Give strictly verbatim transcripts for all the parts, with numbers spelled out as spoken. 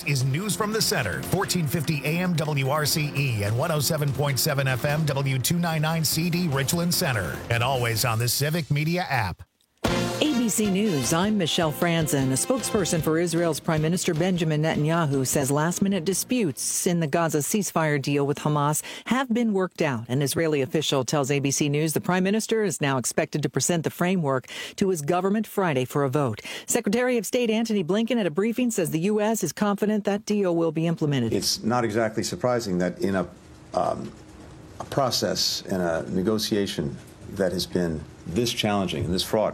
is News from the Center, fourteen fifty A M W R C E and one oh seven point seven F M W two ninety-nine C D Richland Center. And always on the Civic Media app. A B C News, I'm Michelle Franzen. A spokesperson for Israel's Prime Minister Benjamin Netanyahu says last-minute disputes in the Gaza ceasefire deal with Hamas have been worked out. An Israeli official tells A B C News the Prime Minister is now expected to present the framework to his government Friday for a vote. Secretary of State Antony Blinken at a briefing says the U S is confident that deal will be implemented. It's not exactly surprising that in a, um, a process and a negotiation that has been this challenging and this fraught,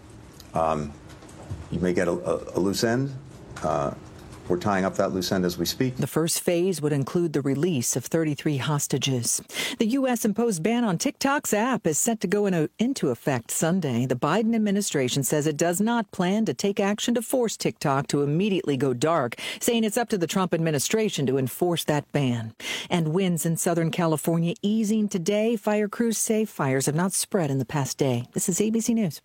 Um, you may get a, a, a loose end. Uh, we're tying up that loose end as we speak. The first phase would include the release of thirty-three hostages. The U S imposed ban on TikTok's app is set to go in a, into effect Sunday. The Biden administration says it does not plan to take action to force TikTok to immediately go dark, saying it's up to the Trump administration to enforce that ban. And winds in Southern California easing today. Fire crews say fires have not spread in the past day. This is A B C News.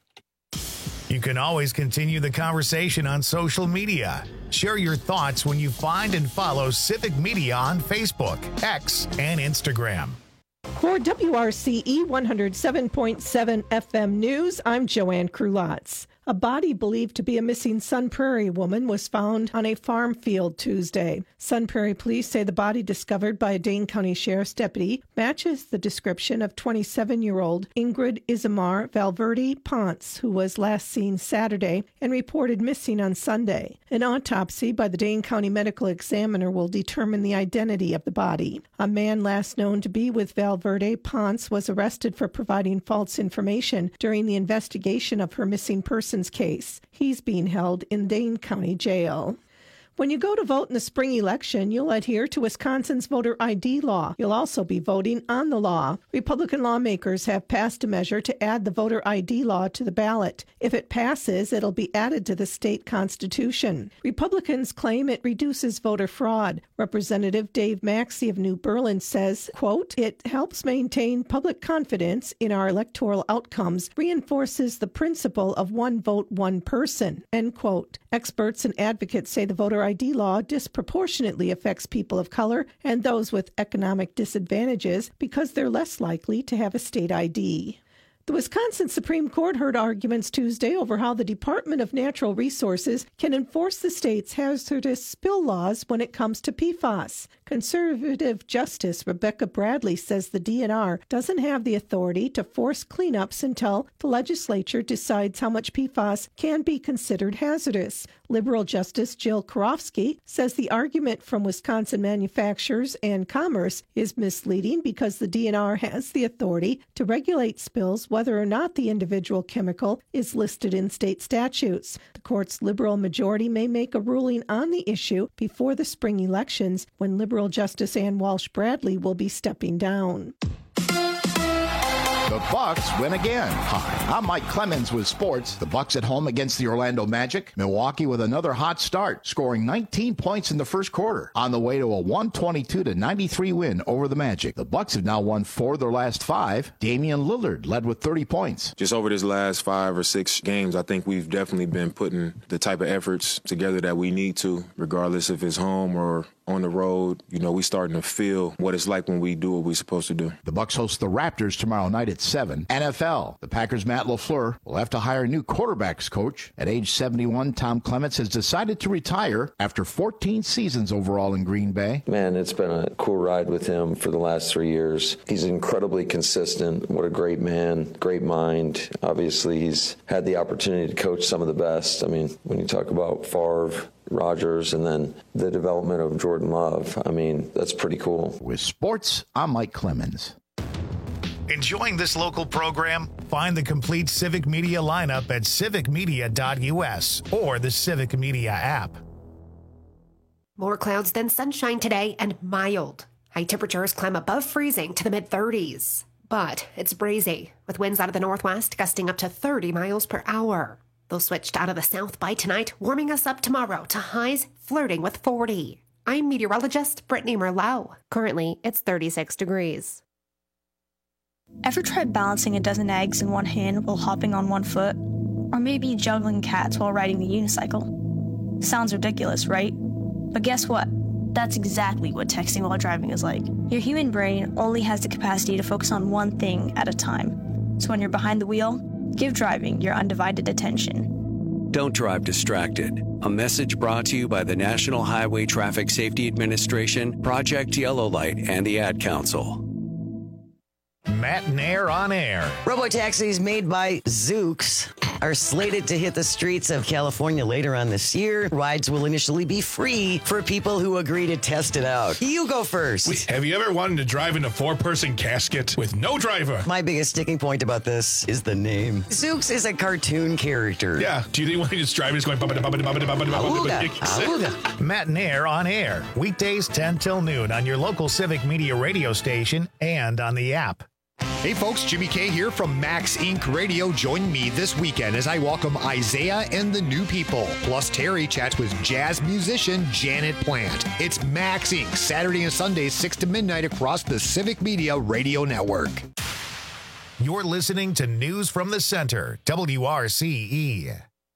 You can always continue the conversation on social media. Share your thoughts when you find and follow Civic Media on Facebook, X, and Instagram. For W R C E one oh seven point seven F M News, I'm Joanne Krulotz. A body believed to be a missing Sun Prairie woman was found on a farm field Tuesday. Sun Prairie police say the body discovered by a Dane County Sheriff's deputy matches the description of twenty-seven-year-old Ingrid Isamar Valverde Ponce, who was last seen Saturday and reported missing on Sunday. An autopsy by the Dane County Medical Examiner will determine the identity of the body. A man last known to be with Valverde Ponce was arrested for providing false information during the investigation of her missing persons case. He's being held in Dane County Jail. When you go to vote in the spring election, you'll adhere to Wisconsin's voter I D law. You'll also be voting on the law. Republican lawmakers have passed a measure to add the voter I D law to the ballot. If it passes, it'll be added to the state constitution. Republicans claim it reduces voter fraud. Representative Dave Maxey of New Berlin says, quote, "It helps maintain public confidence in our electoral outcomes, reinforces the principle of one vote, one person," end quote. Experts and advocates say the voter I D law disproportionately affects people of color and those with economic disadvantages because they're less likely to have a state I D. The Wisconsin Supreme Court heard arguments Tuesday over how the Department of Natural Resources can enforce the state's hazardous spill laws when it comes to P FAS. Conservative Justice Rebecca Bradley says the D N R doesn't have the authority to force cleanups until the legislature decides how much P FAS can be considered hazardous. Liberal Justice Jill Karofsky says the argument from Wisconsin Manufacturers and Commerce is misleading because the D N R has the authority to regulate spills whether or not the individual chemical is listed in state statutes. The court's liberal majority may make a ruling on the issue before the spring elections, when Liberal Justice Ann Walsh Bradley will be stepping down. The Bucks win again. Hi, I'm Mike Clemens with sports. The Bucks at home against the Orlando Magic. Milwaukee with another hot start, scoring nineteen points in the first quarter, on the way to a one twenty-two to ninety-three win over the Magic. The Bucks have now won four of their last five. Damian Lillard led with thirty points. Just over this last five or six games, I think we've definitely been putting the type of efforts together that we need to, regardless if it's home or on the road. You know, we starting to feel what it's like when we do what we're supposed to do. The Bucks host the Raptors tomorrow night at seven. N F L. The Packers' Matt LaFleur will have to hire a new quarterbacks coach. At age seventy-one, Tom Clements has decided to retire after fourteen seasons overall in Green Bay. Man, it's been a cool ride with him for the last three years. He's incredibly consistent. What a great man, great mind. Obviously, he's had the opportunity to coach some of the best. I mean, when you talk about Favre, Rodgers, and then the development of Jordan Love, I mean, that's pretty cool. With sports, I'm Mike Clemens. Enjoying this local program? Find the complete Civic Media lineup at civic media dot u s or the Civic Media app. More clouds than sunshine today and mild. High temperatures climb above freezing to the mid-thirties. But it's breezy, with winds out of the northwest gusting up to thirty miles per hour. They'll switch out of the south by tonight, warming us up tomorrow to highs flirting with forty. I'm meteorologist Brittany Merlot. Currently, it's thirty-six degrees. Ever tried balancing a dozen eggs in one hand while hopping on one foot? Or maybe juggling cats while riding the unicycle? Sounds ridiculous, right? But guess what? That's exactly what texting while driving is like. Your human brain only has the capacity to focus on one thing at a time. So when you're behind the wheel, give driving your undivided attention. Don't drive distracted. A message brought to you by the National Highway Traffic Safety Administration, Project Yellow Light, and the Ad Council. Matt and Air on Air. Robotaxis made by Zoox are slated to hit the streets of California later on this year. Rides will initially be free for people who agree to test it out. You go first. Wait, have you ever wanted to drive in a four-person casket with no driver? My biggest sticking point about this is the name. Zoox is a cartoon character. Yeah. Do you think when he just driving, he's going bubba bubba bubba bubba bubba bubba? Matt and Air on Air. Weekdays ten till noon on your local Civic Media radio station and on the app. Hey folks, Jimmy K here from Max Incorporated. Radio. Join me this weekend as I welcome Isaiah and the New People. Plus Terry chats with jazz musician Janet Plant. It's Max Incorporated. Saturday and Sundays, six to midnight across the Civic Media Radio Network. You're listening to News from the Center, W R C E.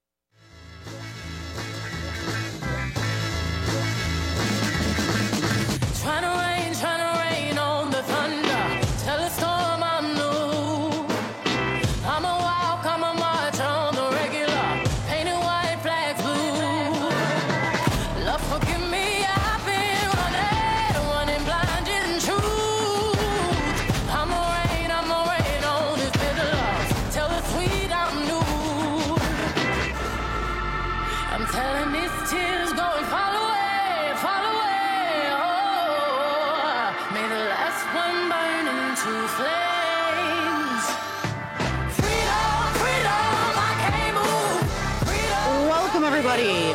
Trying to rain, trying to rain on the thunder. Tell a storm I'm new. I'm a walk, I'm a march on the regular. Painted white flags blue. Love, forgive me, I've been running, running blind in truth. I'm a rain, I'm a rain on this bitter love. Tell the sweet I'm new. I'm telling these tears go and fall away, fall away. Oh, may the last one burn into flames. Freedom, freedom, I can't move. Freedom. Welcome, everybody.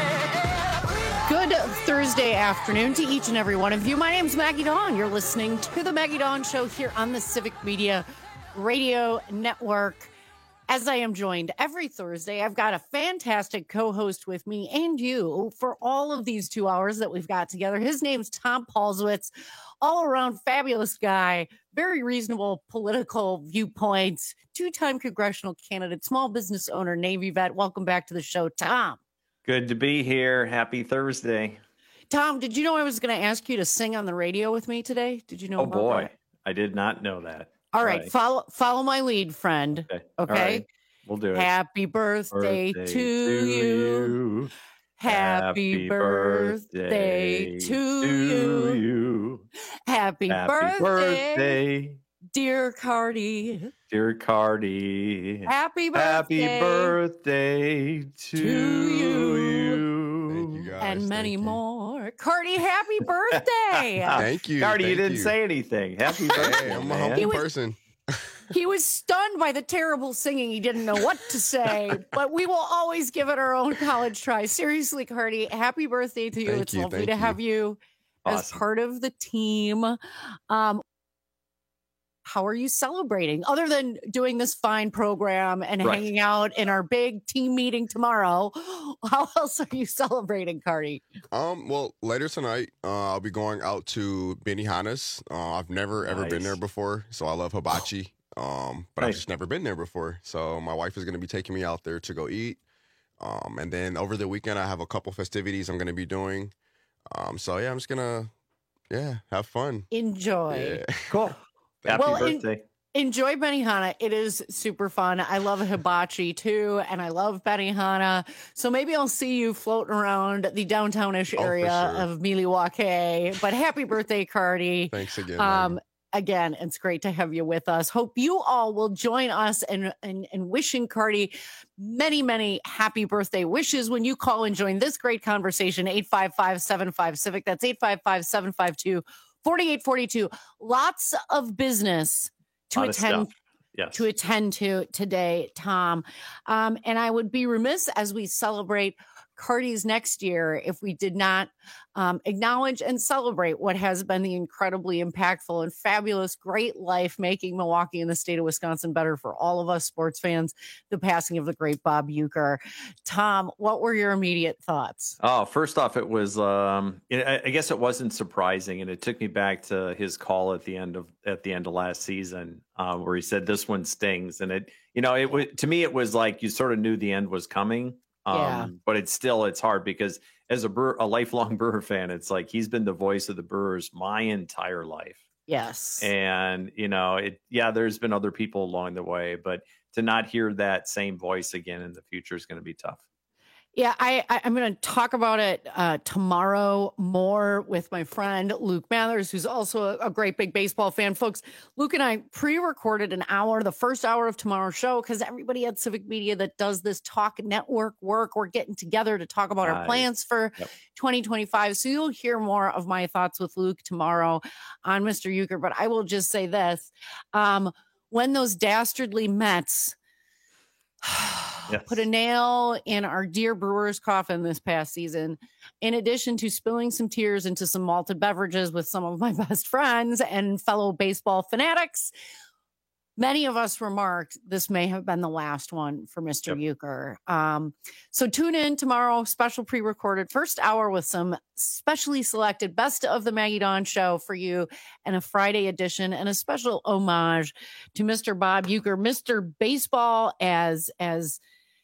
Good Thursday afternoon to each and every one of you. My name's Maggie Dawn. You're listening to the Maggie Dawn Show here on the Civic Media Radio Network. As I am joined every Thursday, I've got a fantastic co-host with me and you for all of these two hours that we've got together. His name's Tom Paulswitz, all-around fabulous guy, very reasonable political viewpoints, two-time congressional candidate, small business owner, Navy vet. Welcome back to the show, Tom. Good to be here. Happy Thursday. Tom, did you know I was going to ask you to sing on the radio with me today? Did you know Oh, about boy. that? I did not know that. All right, follow follow my lead, friend. Okay. Okay. All right. We'll do it. Happy birthday, Birthday to, to you. you. Happy, Happy birthday, birthday to, to you. you. Happy, Happy birthday, birthday, dear Cardi. dear Cardi. Happy birthday, Happy birthday to, to you. you. guys. and many Thank you. more. Cardi, happy birthday. Thank you. Cardi, you thank didn't you. say anything. Happy birthday, Hey, I'm a man. humble He was- person. He was stunned by the terrible singing. He didn't know what to say, but we will always give it our own college try. Seriously, Cardi, happy birthday to you. Thank it's you, lovely thank to you. have you as Awesome. part of the team. Um, how are you celebrating other than doing this fine program and Right. hanging out in our big team meeting tomorrow? How else are you celebrating, Cardi? Um, well, later tonight, uh, I'll be going out to Benihana's. Uh, I've never ever been Nice. there before, so I love hibachi. Um, but I've Nice. just never been there before. So my wife is going to be taking me out there to go eat. Um, and then over the weekend, I have a couple festivities I'm going to be doing. Um, so yeah, I'm just gonna, yeah, have fun. Enjoy. Yeah. Cool. Happy Well, in- birthday. Enjoy Benihana. It is super fun. I love hibachi too, and I love Benihana. So maybe I'll see you floating around the downtownish Oh, for area sure. of Milwaukee. But happy birthday, Cardi. Thanks again. Um, Maggie. again, it's great to have you with us. Hope you all will join us in, in, in wishing Cardi many, many happy birthday wishes when you call and join this great conversation. eight five five, seven five, Civic. That's eight five five, seven five two, four eight four two. Lots of business to Lot of attend stuff. Yes. to attend to today, Tom. Um, and I would be remiss as we celebrate Cardi's next year if we did not um, acknowledge and celebrate what has been the incredibly impactful and fabulous, great life making Milwaukee and the state of Wisconsin better for all of us sports fans, the passing of the great Bob Uecker. Tom, what were your immediate thoughts? Oh, first off, it was, um, I I guess it wasn't surprising. And it took me back to his call at the end of, at the end of last season, uh, where he said, this one stings. And it, you know, it was, to me, it was like, you sort of knew the end was coming. Um, Yeah. But it's still, it's hard because as a Brewer, a lifelong Brewer fan, it's like he's been the voice of the Brewers my entire life. Yes. And, you know, it, yeah, there's been other people along the way, but to not hear that same voice again in the future is going to be tough. Yeah, I, I, I'm going to talk about it uh, tomorrow more with my friend Luke Mathers, who's also a, a great big baseball fan. Folks, Luke and I pre-recorded an hour, the first hour of tomorrow's show, because everybody at Civic Media that does this talk network work, we're getting together to talk about nice. our plans for yep. twenty twenty-five. So you'll hear more of my thoughts with Luke tomorrow on Mister Uecker. But I will just say this. Um, when those dastardly Mets yes. put a nail in our dear Brewers coffin this past season, in addition to spilling some tears into some malted beverages with some of my best friends and fellow baseball fanatics, many of us remarked this may have been the last one for Mister Yep. Uecker. Um, so tune in tomorrow, special pre-recorded first hour with some specially selected best of the Maggie Dawn show for you, and a Friday edition and a special homage to Mister Bob Uecker, Mister Baseball, as as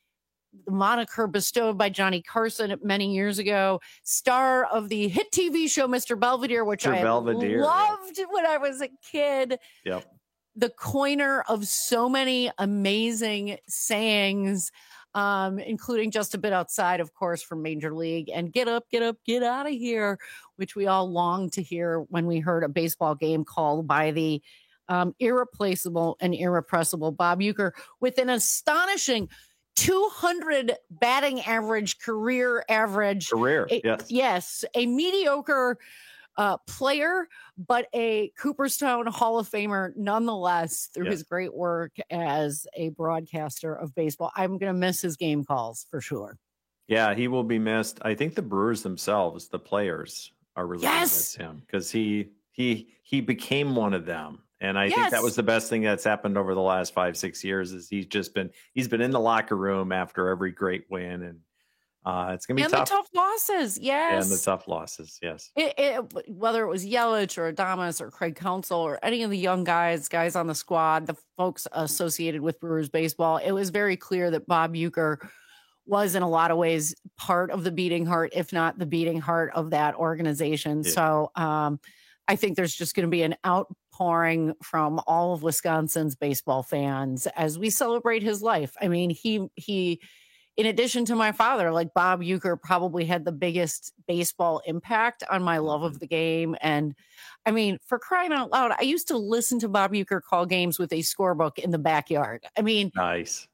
the moniker bestowed by Johnny Carson many years ago, star of the hit T V show Mister Belvedere, which Mister I Belvedere, loved yeah. when I was a kid. Yep. The coiner of so many amazing sayings, um, including just a bit outside, of course, from Major League and get up, get up, get out of here, which we all longed to hear when we heard a baseball game called by the um, irreplaceable and irrepressible Bob Uecker, with an astonishing two hundred batting average, career average. Career, a, yes. Yes, a mediocre Uh, player, but a Cooperstown Hall of Famer nonetheless through yes. his great work as a broadcaster of baseball. I'm going to miss his game calls for sure. Yeah, he will be missed. I think the Brewers themselves, the players, are really going to miss him because he he he became one of them. And I yes. think that was the best thing that's happened over the last five, six years is he's just been he's been in the locker room after every great win, and Uh, it's going to be and tough. the tough losses, yes. And the tough losses, yes. It, it, whether it was Yelich or Adames or Craig Counsell or any of the young guys, guys on the squad, the folks associated with Brewers baseball, it was very clear that Bob Uecker was in a lot of ways part of the beating heart, if not the beating heart of that organization. Yeah. So um, I think there's just going to be an outpouring from all of Wisconsin's baseball fans as we celebrate his life. I mean, he he... in addition to my father, like Bob Uecker probably had the biggest baseball impact on my love of the game. And I mean, for crying out loud, I used to listen to Bob Uecker call games with a scorebook in the backyard. I mean, nice.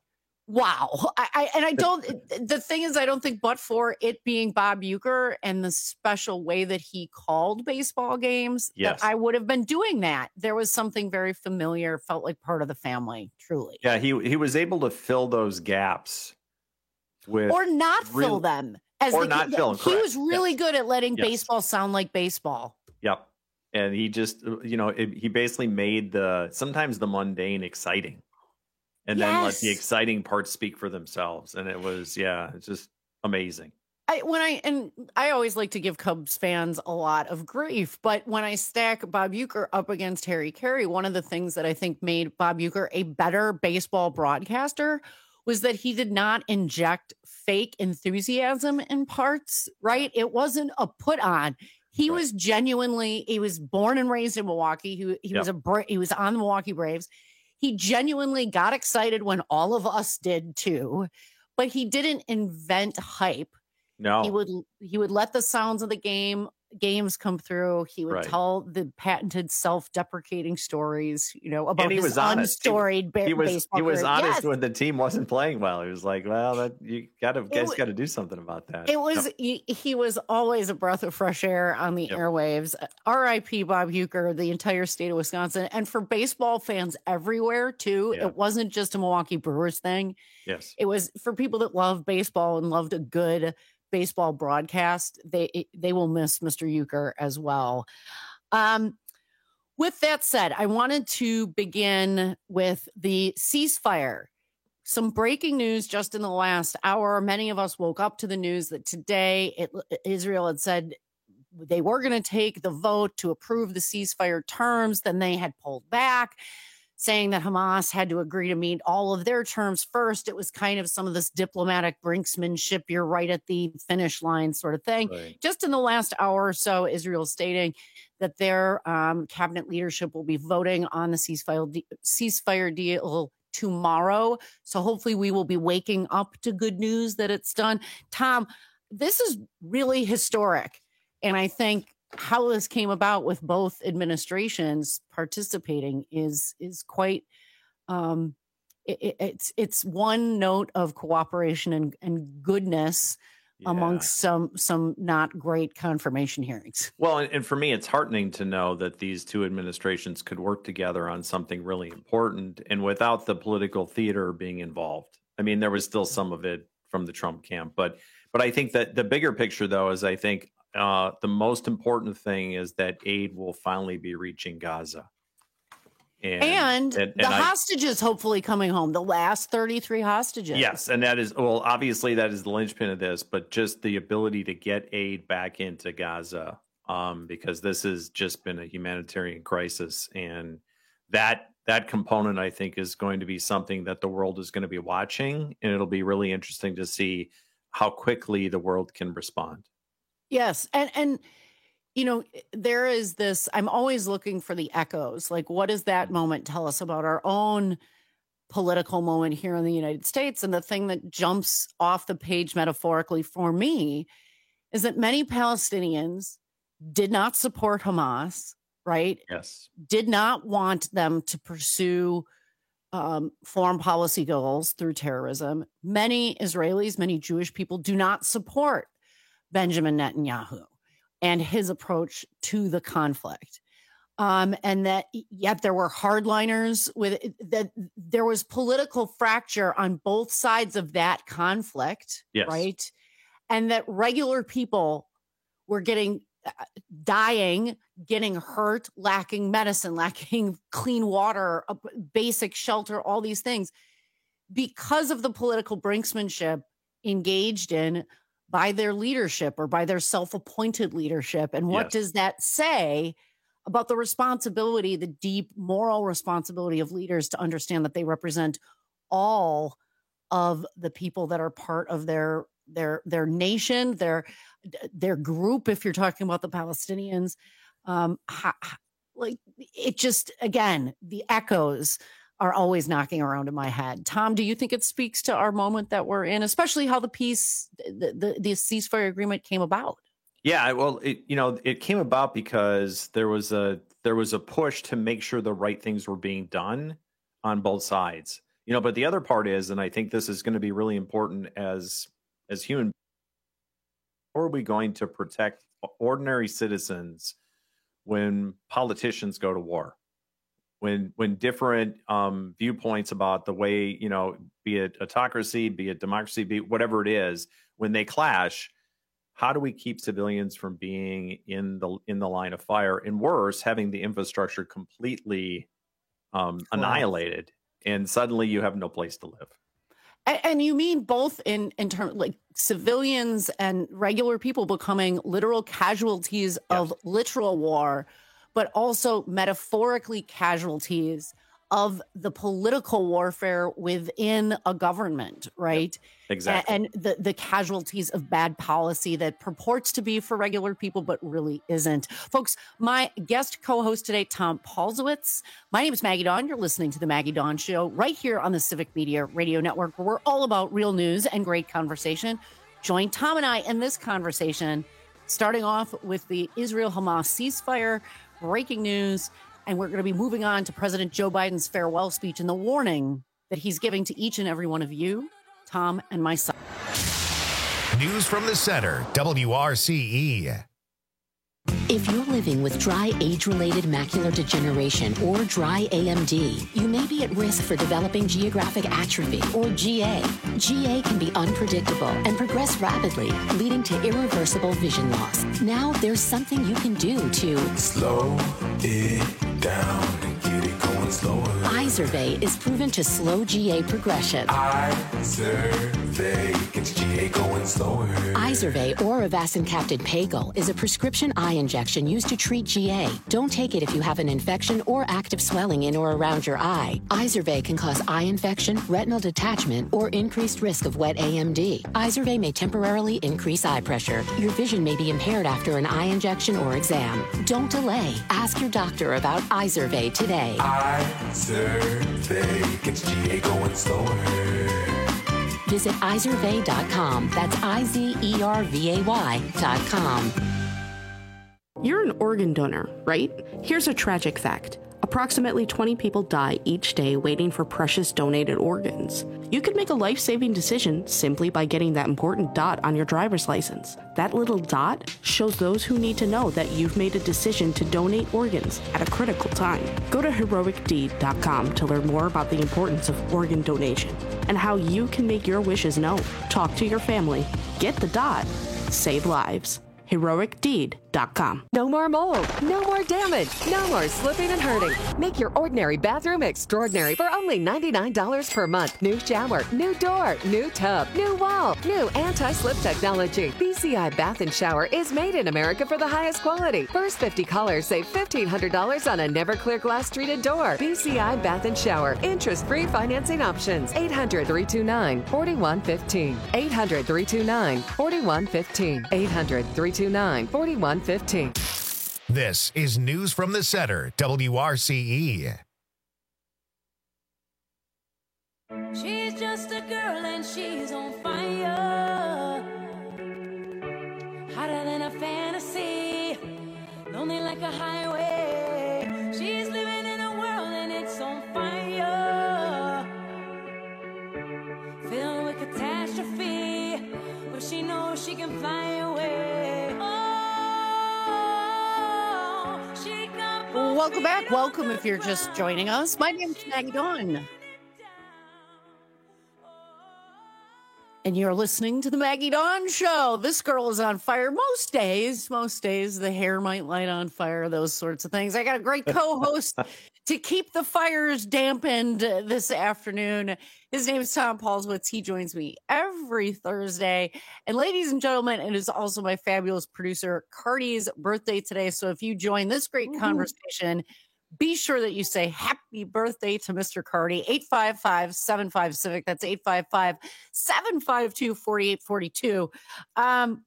Wow. I, I and I don't, the thing is, I don't think but for it being Bob Uecker and the special way that he called baseball games, yes. that I would have been doing that. There was something very familiar, felt like part of the family, truly. Yeah. He, he was able to fill those gaps. With or not real, fill them as or the, not the, fill them. He correct. was really yes. good at letting yes. baseball sound like baseball. Yep. And he just, you know, it, he basically made the sometimes the mundane exciting, and yes. then let the exciting parts speak for themselves. And it was, yeah, it's just amazing. I, when I and I always like to give Cubs fans a lot of grief, but when I stack Bob Uecker up against Harry Carey, one of the things that I think made Bob Uecker a better baseball broadcaster was that he did not inject fake enthusiasm in parts, right? It wasn't a put on. He right. was genuinely, he was born and raised in Milwaukee. He, he yep. was a he was on the Milwaukee Braves. He genuinely got excited when all of us did too, but he didn't invent hype. No. He would he would let the sounds of the game games come through. He would right. tell the patented self-deprecating stories, you know, about and he his was honest. unstoried he, he was, baseball He was career. honest yes. when the team wasn't playing well. He was like, well, that you gotta guys got to do something about that. It was yep. he, he was always a breath of fresh air on the yep. airwaves. R I P Bob Uecker, the entire state of Wisconsin, and for baseball fans everywhere too. Yeah. It wasn't just a Milwaukee Brewers thing. Yes, it was for people that love baseball and loved a good baseball broadcast. They they will miss Mister Uecker as well. Um, with that said, I wanted to begin with the ceasefire. Some breaking news just in the last hour. Many of us woke up to the news that today it, Israel had said they were going to take the vote to approve the ceasefire terms. Then they had pulled back. saying that Hamas had to agree to meet all of their terms first. It was kind of some of this diplomatic brinksmanship, you're right at the finish line sort of thing. Right. Just in the last hour or so, Israel stating that their um, cabinet leadership will be voting on the ceasefire, de- ceasefire deal tomorrow. So hopefully we will be waking up to good news that it's done. Tom, this is really historic. And I think how this came about with both administrations participating is is quite um, it, it's it's one note of cooperation and, and goodness yeah. amongst some some not great confirmation hearings. Well, and, and for me, it's heartening to know that these two administrations could work together on something really important, and without the political theater being involved. I mean, there was still some of it from the Trump camp, but but I think that the bigger picture, though, is I think. Uh, the most important thing is that aid will finally be reaching Gaza. And, and, and the and hostages I, hopefully coming home, the last thirty-three hostages. Yes, and that is, well, obviously that is the linchpin of this, but just the ability to get aid back into Gaza, um, because this has just been a humanitarian crisis. And that that component, I think, is going to be something that the world is going to be watching, and it'll be really interesting to see how quickly the world can respond. Yes. And, and, you know, there is this, I'm always looking for the echoes. Like, what does that moment tell us about our own political moment here in the United States? And the thing that jumps off the page metaphorically for me is that many Palestinians did not support Hamas, right? Yes. Did not want them to pursue um, foreign policy goals through terrorism. Many Israelis, many Jewish people do not support Benjamin Netanyahu and his approach to the conflict. Um, and that yet there were hardliners with that. There was political fracture on both sides of that conflict, yes. right? And that regular people were getting uh, dying, getting hurt, lacking medicine, lacking clean water, uh, basic shelter, all these things because of the political brinksmanship engaged in by their leadership or by their self-appointed leadership. And what yes. does that say about the responsibility, the deep moral responsibility of leaders to understand that they represent all of the people that are part of their their their nation, their their group, if you're talking about the Palestinians. Um, ha, like it just, again, the echoes are always knocking around in my head. Tom, do you think it speaks to our moment that we're in, especially how the peace, the, the, the ceasefire agreement came about? Yeah, well, it, you know, it came about because there was a there was a push to make sure the right things were being done on both sides. You know, but the other part is, and I think this is going to be really important as as human, how are we going to protect ordinary citizens when politicians go to war? When when different um, viewpoints about the way, you know, be it autocracy, be it democracy, be it whatever it is, when they clash, how do we keep civilians from being in the in the line of fire? And worse, having the infrastructure completely um, annihilated, and suddenly you have no place to live. And, and you mean both in in terms like civilians and regular people becoming literal casualties yeah. of literal war, but also metaphorically casualties of the political warfare within a government, right? Yep, exactly. And, and the, the casualties of bad policy that purports to be for regular people, but really isn't. Folks, my guest co-host today, Tom Paulsowitz. My name is Maggie Dawn. You're listening to The Maggie Dawn Show right here on the Civic Media Radio Network, where we're all about real news and great conversation. Join Tom and I in this conversation, starting off with the Israel-Hamas ceasefire, breaking news, and we're going to be moving on to President Joe Biden's farewell speech and the warning that he's giving to each and every one of you, Tom, and myself. News from the center, W R C E. If you're living with dry age-related macular degeneration or dry A M D, you may be at risk for developing geographic atrophy or G A. G A can be unpredictable and progress rapidly, leading to irreversible vision loss. Now there's something you can do to slow it down and get it going going slower. Izervay is proven to slow G A progression. Izervay gets G A going slower. Izervay or avacincaptad Pagel is a prescription eye injection used to treat G A. Don't take it if you have an infection or active swelling in or around your eye. Izervay can cause eye infection, retinal detachment, or increased risk of wet A M D. Izervay may temporarily increase eye pressure. Your vision may be impaired after an eye injection or exam. Don't delay. Ask your doctor about Izervay today. Izervay gets G A going slower. Visit Izervay dot com. That's I Z E R V A Y dot com. You're an organ donor, right? Here's a tragic fact. Approximately twenty people die each day waiting for precious donated organs. You could make a life-saving decision simply by getting that important dot on your driver's license. That little dot shows those who need to know that you've made a decision to donate organs at a critical time. Go to heroic deed dot com to learn more about the importance of organ donation and how you can make your wishes known. Talk to your family. Get the dot. Save lives. heroic deed dot com. No more mold, no more damage, no more slipping and hurting. Make your ordinary bathroom extraordinary for only ninety-nine dollars per month. New shower, new door, new tub, new wall, new anti-slip technology. B C I Bath and Shower is made in America for the highest quality. First fifty callers save fifteen hundred dollars on a never clear glass treated door. B C I Bath and Shower. Interest-free financing options. eight hundred, three two nine, four one one five. eight hundred, three two nine, four one one five. eight hundred, three two nine, four one one five. This is News from the Center, W R C E. She's just a girl and she's on fire. Hotter than a fantasy. Lonely like a highway. She's living in a world and it's on fire. Filled with catastrophe. But she knows she can fly away. Oh. Welcome back. Welcome if you're just joining us. My name's Maggie Dawn. And you're listening to the Maggie Dawn Show. This girl is on fire most days. Most days the hair might light on fire, those sorts of things. I got a great co-host to keep the fires dampened this afternoon. His name is Tom Paulswitz. He joins me every Thursday. And ladies and gentlemen, it is also my fabulous producer, Cardi's birthday today. So if you join this great Ooh. conversation, be sure that you say happy birthday to Mister Cardi. eight five five, seven five, Civic. That's eight five five, seven five two, four eight four two. Um,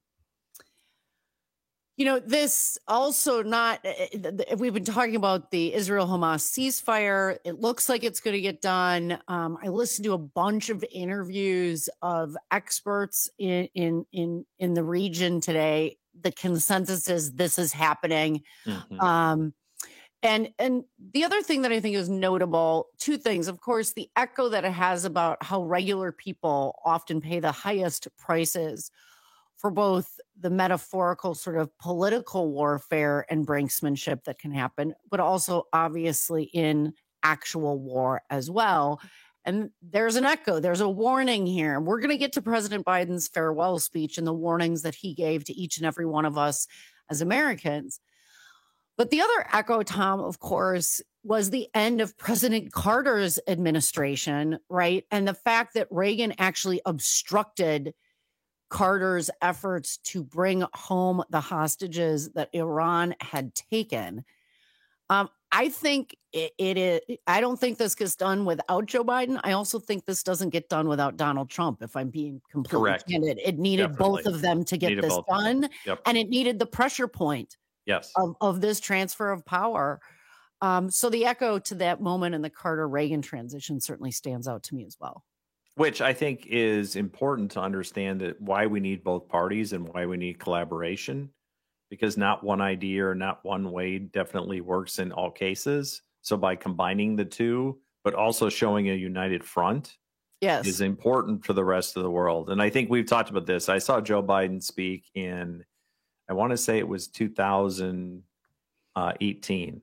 you know, this also not, we've been talking about the Israel-Hamas ceasefire. It looks like it's going to get done. Um, I listened to a bunch of interviews of experts in, in, in, in the region today. The consensus is this is happening. Mm-hmm. Um, And and the other thing that I think is notable, two things. Of course, the echo that it has about how regular people often pay the highest prices for both the metaphorical sort of political warfare and brinksmanship that can happen, but also obviously in actual war as well. And there's an echo, there's a warning here. We're going to get to President Biden's farewell speech and the warnings that he gave to each and every one of us as Americans. But the other echo, Tom, of course, was the end of President Carter's administration, right? And the fact that Reagan actually obstructed Carter's efforts to bring home the hostages that Iran had taken. Um, I think it, it is, I don't think this gets done without Joe Biden. I also think this doesn't get done without Donald Trump, if I'm being completely Correct. candid. It needed Definitely. both of them to get Needed this both. done. Yep. And it needed the pressure point. Yes. Of, of this transfer of power. Um, so the echo to that moment in the Carter-Reagan transition certainly stands out to me as well. Which I think is important to understand that why we need both parties and why we need collaboration, because not one idea or not one way definitely works in all cases. So by combining the two, but also showing a united front yes. is important for the rest of the world. And I think we've talked about this. I saw Joe Biden speak in I want to say it was two thousand eighteen.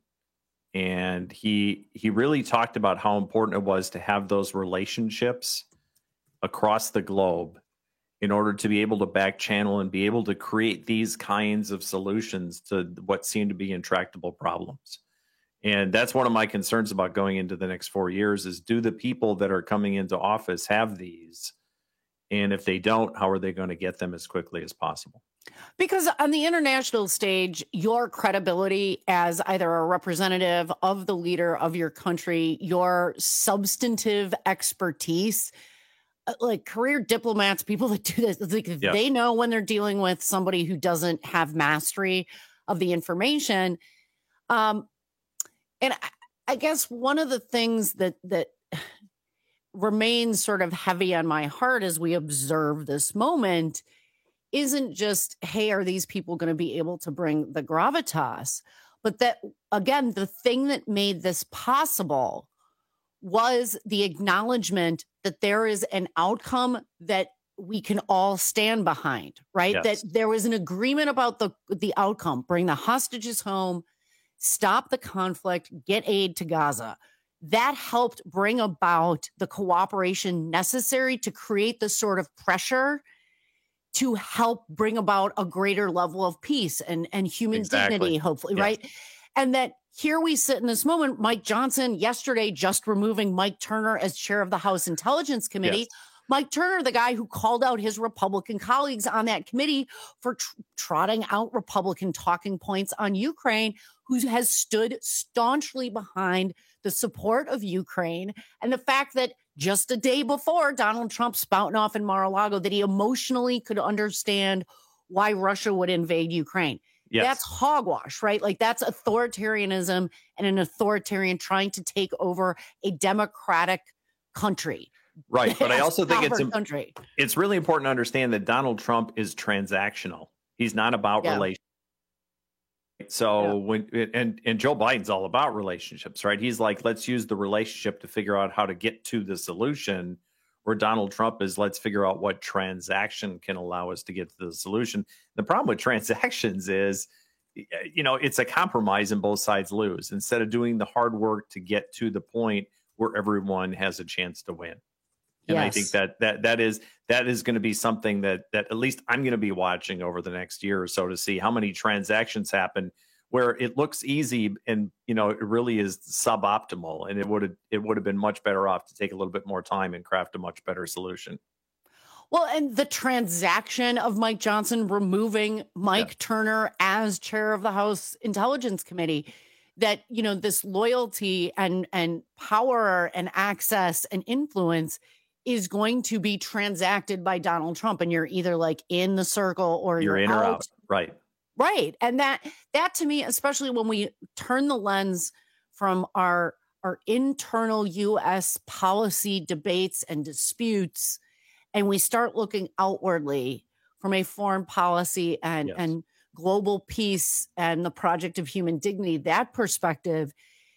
And he he really talked about how important it was to have those relationships across the globe in order to be able to back channel and be able to create these kinds of solutions to what seem to be intractable problems. And that's one of my concerns about going into the next four years is, do the people that are coming into office have these? And if they don't, how are they going to get them as quickly as possible? Because on the international stage, your credibility as either a representative of the leader of your country, your substantive expertise, like career diplomats, people that do this, like Yeah. they know when they're dealing with somebody who doesn't have mastery of the information. Um, and I, I guess one of the things that that remains sort of heavy on my heart as we observe this moment isn't just, hey, are these people going to be able to bring the gravitas? But that, again, the thing that made this possible was the acknowledgement that there is an outcome that we can all stand behind, right? Yes. That there was an agreement about the, the outcome, bring the hostages home, stop the conflict, get aid to Gaza. That helped bring about the cooperation necessary to create the sort of pressure to help bring about a greater level of peace and, and human Exactly. dignity, hopefully, Yes. right? And that here we sit in this moment, Mike Johnson yesterday just removing Mike Turner as chair of the House Intelligence Committee. Yes. Mike Turner, the guy who called out his Republican colleagues on that committee for tr- trotting out Republican talking points on Ukraine, who has stood staunchly behind the support of Ukraine and the fact that just a day before, Donald Trump spouting off in Mar-a-Lago that he emotionally could understand why Russia would invade Ukraine. Yes. That's hogwash, right? Like that's authoritarianism and an authoritarian trying to take over a democratic country. Right. But I As also think it's sovereign im- country. it's really important to understand that Donald Trump is transactional. He's not about Yeah. relations. So when and and Joe Biden's all about relationships, right? He's like, let's use the relationship to figure out how to get to the solution. Where Donald Trump is, let's figure out what transaction can allow us to get to the solution. The problem with transactions is, you know, it's a compromise and both sides lose instead of doing the hard work to get to the point where everyone has a chance to win. And I think Yes. that that that is that is going to be something that that at least I'm going to be watching over the next year or so to see how many transactions happen where it looks easy and, you know, it really is suboptimal, and it would have it would have been much better off to take a little bit more time and craft a much better solution. Well, and the transaction of Mike Johnson removing Mike Turner as chair of the House Intelligence Committee, that, you know, this loyalty and and power and access and influence is going to be transacted by Donald Trump, and you're either like in the circle or You're you're, in out. or out, right? Right. And that that to me, especially when we turn the lens from our our internal U S policy debates and disputes, and we start looking outwardly from a foreign policy and, Yes. and global peace and the project of human dignity, that perspective,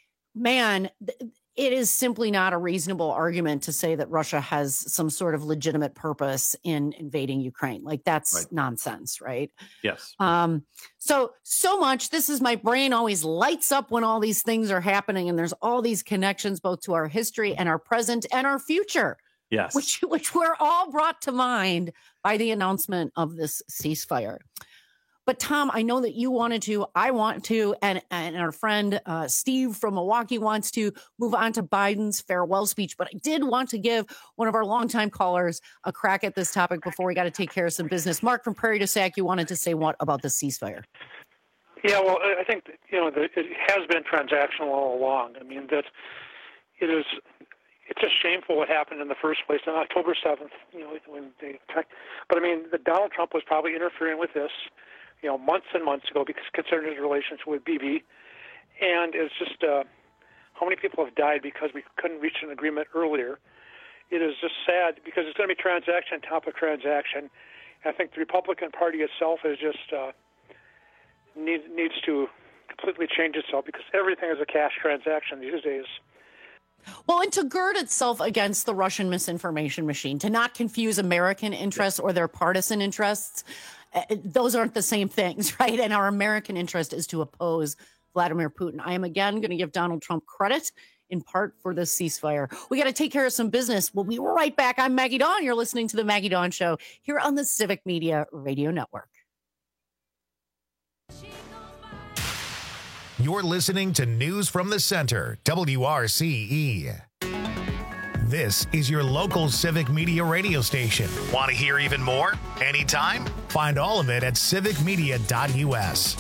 man, th- it is simply not a reasonable argument to say that Russia has some sort of legitimate purpose in invading Ukraine. Like that's Right. nonsense, right? Yes. Um, so, so much, this is my brain always lights up when all these things are happening, and there's all these connections both to our history and our present and our future, Yes. which, which were all brought to mind by the announcement of this ceasefire. But Tom, I know that you wanted to, I want to, and, and our friend uh, Steve from Milwaukee wants to move on to Biden's farewell speech. But I did want to give one of our longtime callers a crack at this topic before we got to take care of some business. Mark from Prairie du Sac, you wanted to say what about the ceasefire? Yeah, well, I think that, you know, the, it has been transactional all along. I mean, that it is. It's just shameful what happened in the first place on October seventh. You know, when they attacked. But I mean, the Donald Trump was probably interfering with this, you know, months and months ago, because considering his relationship with Bibi, and it's just uh, how many people have died because we couldn't reach an agreement earlier. It is just sad because it's going to be transaction on top of transaction. I think the Republican Party itself is just uh, need, needs to completely change itself because everything is a cash transaction these days. Well, and to gird itself against the Russian misinformation machine, to not confuse American interests or their partisan interests. Uh, those aren't the same things, right? And our American interest is to oppose Vladimir Putin. I am again going to give Donald Trump credit in part for this ceasefire. We got to take care of some business. We'll be right back. I'm Maggie Dawn. You're listening to the Maggie Dawn Show here on the Civic Media Radio Network. You're listening to News from the Center, W R C E. This is your local Civic Media radio station. Want to hear even more? Anytime? Find all of it at civic media dot U S.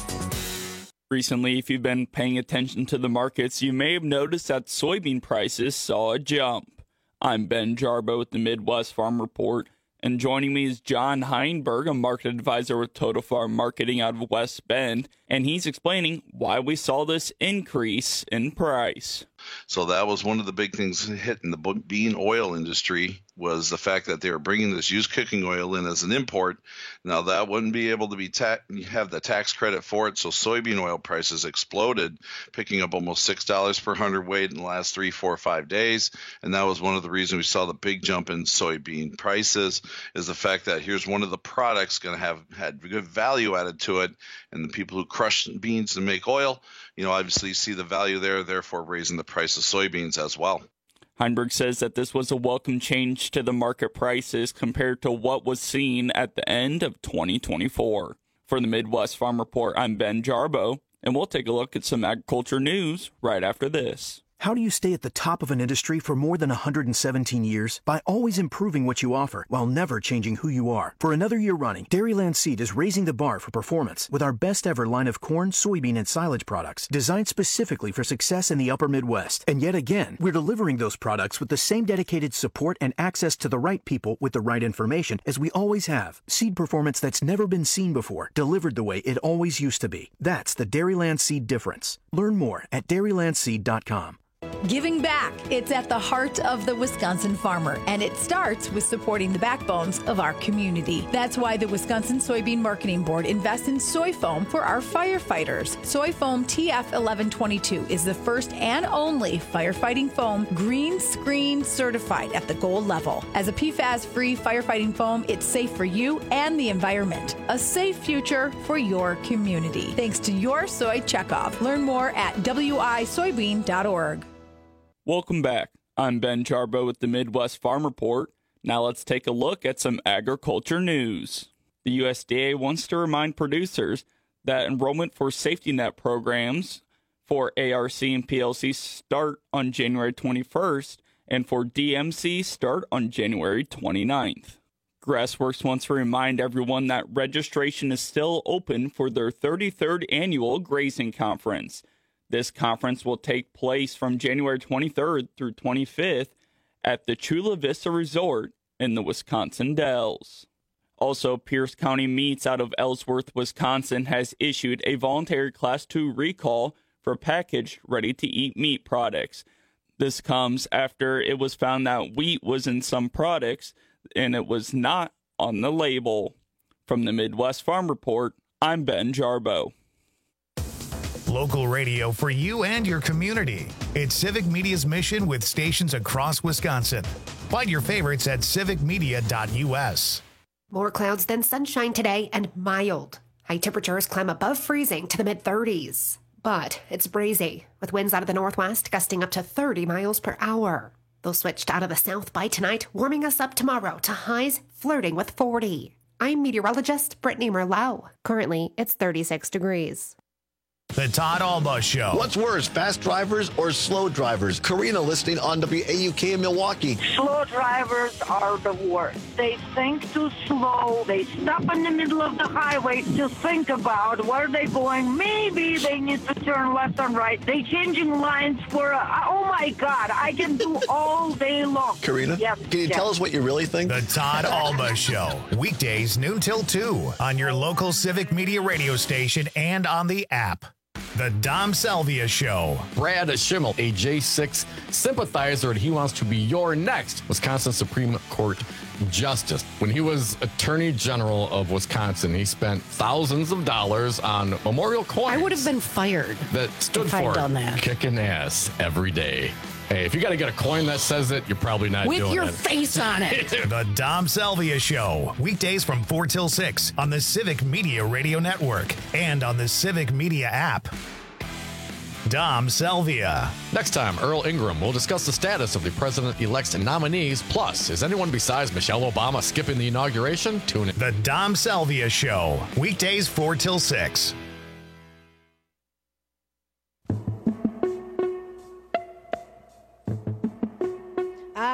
Recently, if you've been paying attention to the markets, you may have noticed that soybean prices saw a jump. I'm Ben Jarbo with the Midwest Farm Report, and joining me is John Heinberg, a market advisor with Total Farm Marketing out of West Bend, and he's explaining why we saw this increase in price. So that was one of the big things hitting the bean oil industry, was the fact that they were bringing this used cooking oil in as an import. Now that wouldn't be able to be ta- have the tax credit for it, so soybean oil prices exploded, picking up almost six dollars per hundredweight in the last three, four, five days. And that was one of the reasons we saw the big jump in soybean prices, is the fact that here's one of the products going to have had good value added to it, and the people who crush beans to make oil, you know, obviously see the value there, therefore raising the price of soybeans as well. Heinberg says that this was a welcome change to the market prices compared to what was seen at the end of twenty twenty-four. For the Midwest Farm Report, I'm Ben Jarbo, and we'll take a look at some agriculture news right after this. How do you stay at the top of an industry for more than one hundred seventeen years? By always improving what you offer while never changing who you are. For another year running, Dairyland Seed is raising the bar for performance with our best ever line of corn, soybean, and silage products designed specifically for success in the upper Midwest. And yet again, we're delivering those products with the same dedicated support and access to the right people with the right information as we always have. Seed performance that's never been seen before, delivered the way it always used to be. That's the Dairyland Seed difference. Learn more at dairyland seed dot com. Giving back. It's at the heart of the Wisconsin farmer, and it starts with supporting the backbones of our community. That's why the Wisconsin Soybean Marketing Board invests in soy foam for our firefighters. Soy foam T F eleven twenty-two is the first and only firefighting foam green screen certified at the gold level. As a P FAS-free firefighting foam, it's safe for you and the environment. A safe future for your community. Thanks to your soy checkoff. Learn more at w i soybean dot org. Welcome back. I'm Ben Jarbo with the Midwest Farm Report. Now let's take a look at some agriculture news. The U S D A wants to remind producers that enrollment for safety net programs for A R C and P L C start on January twenty-first, and for D M C start on January twenty-ninth. Grassworks wants to remind everyone that registration is still open for their thirty-third annual grazing conference. This conference will take place from January twenty-third through twenty-fifth at the Chula Vista Resort in the Wisconsin Dells. Also, Pierce County Meats out of Ellsworth, Wisconsin has issued a voluntary Class two recall for packaged ready-to-eat meat products. This comes after it was found that wheat was in some products and it was not on the label. From the Midwest Farm Report, I'm Ben Jarbo. Local radio for you and your community. It's Civic Media's mission with stations across Wisconsin. Find your favorites at civic media dot U S. More clouds than sunshine today and mild. High temperatures climb above freezing to the mid thirties. But it's breezy, with winds out of the northwest gusting up to thirty miles per hour. They'll switch out of the south by tonight, warming us up tomorrow to highs flirting with forty. I'm meteorologist Brittany Merlot. Currently, it's thirty-six degrees. The Todd Alba Show. What's worse, fast drivers or slow drivers? Karina listening on W A U K in Milwaukee. Slow drivers are the worst. They think too slow. They stop in the middle of the highway to think about where they're going. Maybe they need to turn left and right. They changing lines for, a, oh my God, I can do all day long. Karina, yes, can you yes. tell us what you really think? The Todd Alba Show. Weekdays noon till two on your local Civic Media radio station and on the app. The Dom Salvia Show. Brad Schimmel, a J six sympathizer, and he wants to be your next Wisconsin Supreme Court justice. When he was Attorney General of Wisconsin, he spent thousands of dollars on memorial coins. I would have been fired that stood if I'd for done that. kicking ass every day. Hey, if you got to get a coin that says it, you're probably not With doing it. your face on it. The Dom Salvia Show. Weekdays from four till six on the Civic Media Radio Network and on the Civic Media app. Dom Salvia. Next time, Earl Ingram will discuss the status of the president-elect's nominees. Plus, is anyone besides Michelle Obama skipping the inauguration? Tune in. The Dom Salvia Show. Weekdays four till six.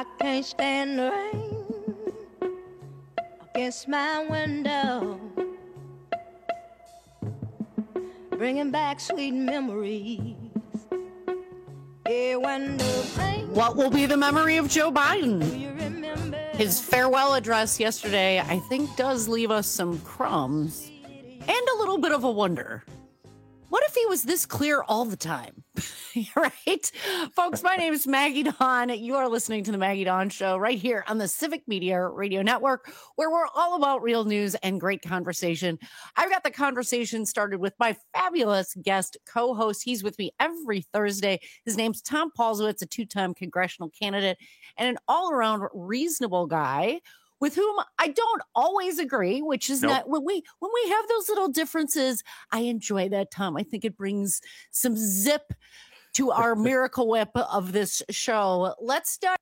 I can't stand the rain against my window, bringing back sweet memories. Yeah, when the rain. What will be the memory of Joe Biden? His farewell address yesterday, I think, does leave us some crumbs and a little bit of a wonder. What if he was this clear all the time? Right? Folks, my name is Maggie Dawn. You are listening to the Maggie Dawn Show right here on the Civic Media Radio Network, where we're all about real news and great conversation. I've got the conversation started with my fabulous guest co-host. He's with me every Thursday. His name's Tom Paulsowitz, a two-time congressional candidate and an all-around reasonable guy with whom I don't always agree, which is nope. not when we when we have those little differences. I enjoy that, Tom. I think it brings some zip to our Miracle Whip of this show. Let's start.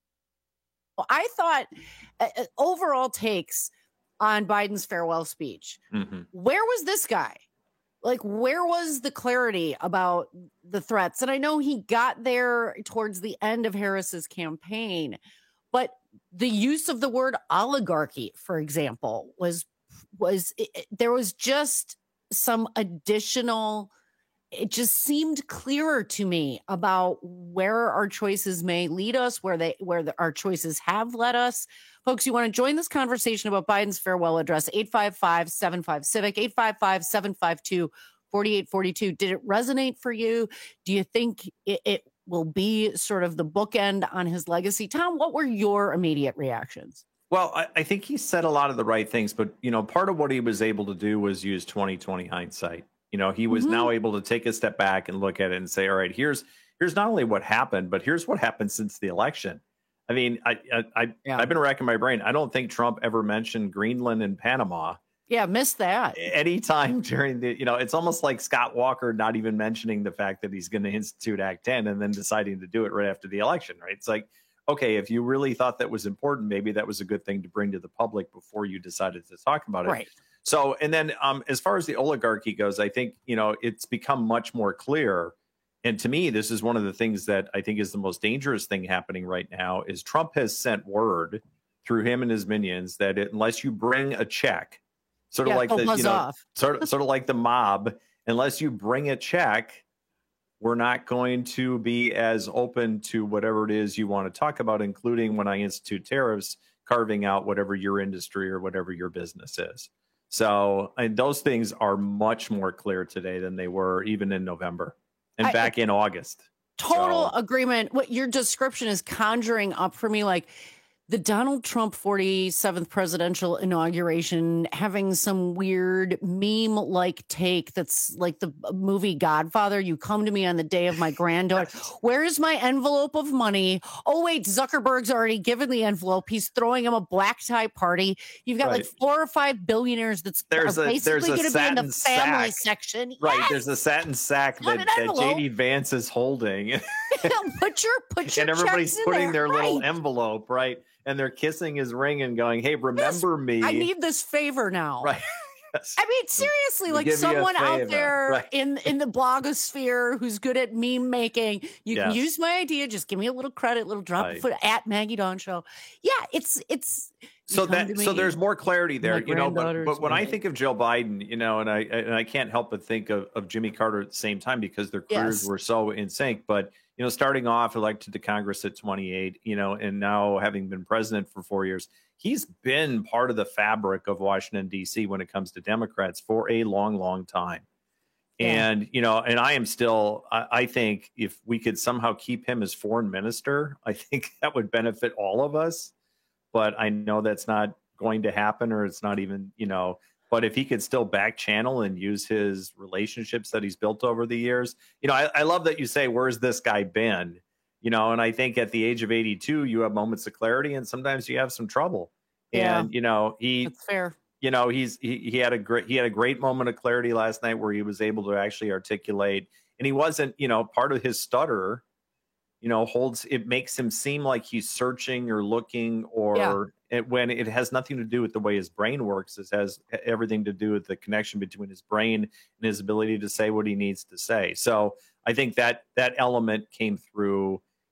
I thought uh, overall takes on Biden's farewell speech. Mm-hmm. Where was this guy? Like, where was the clarity about the threats? And I know he got there towards the end of Harris's campaign, but the use of the word oligarchy, for example, was was it, there was just some additional. It just seemed clearer to me about where our choices may lead us, where they where the, our choices have led us. Folks, you want to join this conversation about Biden's farewell address? eight five five, seven five, civic, eight five five, seven five two, four eight four two. Did it resonate for you? Do you think it, it will be sort of the bookend on his legacy? Tom, what were your immediate reactions? Well, I, I think he said a lot of the right things, but, you know, part of what he was able to do was use twenty twenty hindsight. You know, he was mm-hmm. now able to take a step back and look at it and say, all right, here's here's not only what happened, but here's what happened since the election. I mean, I, I, I, yeah. I've been racking my brain. I don't think Trump ever mentioned Greenland and Panama. Yeah, missed that. Anytime during the, you know, it's almost like Scott Walker not even mentioning the fact that he's going to institute Act ten and then deciding to do it right after the election, right? It's like, okay, if you really thought that was important, maybe that was a good thing to bring to the public before you decided to talk about it. Right. So, and then um, as far as the oligarchy goes, I think, you know, it's become much more clear. And to me, this is one of the things that I think is the most dangerous thing happening right now is Trump has sent word through him and his minions that it, unless you bring a check, sort of yeah, like the, you know, off. sort of, sort of like the mob, unless you bring a check, we're not going to be as open to whatever it is you want to talk about, including when I institute tariffs, carving out whatever your industry or whatever your business is. So, and those things are much more clear today than they were even in November and I, back in August. Total so. agreement. What your description is conjuring up for me, like the Donald Trump forty-seventh presidential inauguration having some weird meme-like take that's like the movie Godfather. You come to me on the day of my granddaughter. Where's my envelope of money? Oh, wait, Zuckerberg's already given the envelope. He's throwing him a black tie party. You've got right. like four or five billionaires that's there's are a, basically going to be in the family sack. section. Right, yes! There's a satin sack that, that J D Vance is holding. put your, put your and everybody's checks putting in there. their right. little envelope, right? And they're kissing his ring and going, hey, remember yes, me. I need this favor now. Right. Yes. I mean, seriously, we'll like someone out there right. in, in the blogosphere who's good at meme making, you yes. can use my idea. Just give me a little credit, little drop right. of foot at Maggie Dawn Show. Yeah, it's, it's, so that, so there's more clarity there, you know, but, but when right. I think of Joe Biden, you know, and I, and I can't help but think of, of Jimmy Carter at the same time because their careers yes. were so in sync, but you know, starting off elected to Congress at twenty-eight, you know, and now having been president for four years, he's been part of the fabric of Washington, D C when it comes to Democrats for a long, long time. Yeah. And, you know, and I am still, I, I think if we could somehow keep him as foreign minister, I think that would benefit all of us. But I know that's not going to happen, or it's not even, you know, but if he could still back channel and use his relationships that he's built over the years, you know, I, I love that you say, where's this guy been? You know, and I think at the age of eighty-two, you have moments of clarity and sometimes you have some trouble. Yeah. And, you know, he, that's fair. You know, he's, he, he had a great, he had a great moment of clarity last night where he was able to actually articulate, and he wasn't, you know, part of his stutter, you know, holds, it makes him seem like he's searching or looking or, yeah. It, when it has nothing to do with the way his brain works. It has everything to do with the connection between his brain and his ability to say what he needs to say. So I think that that element came through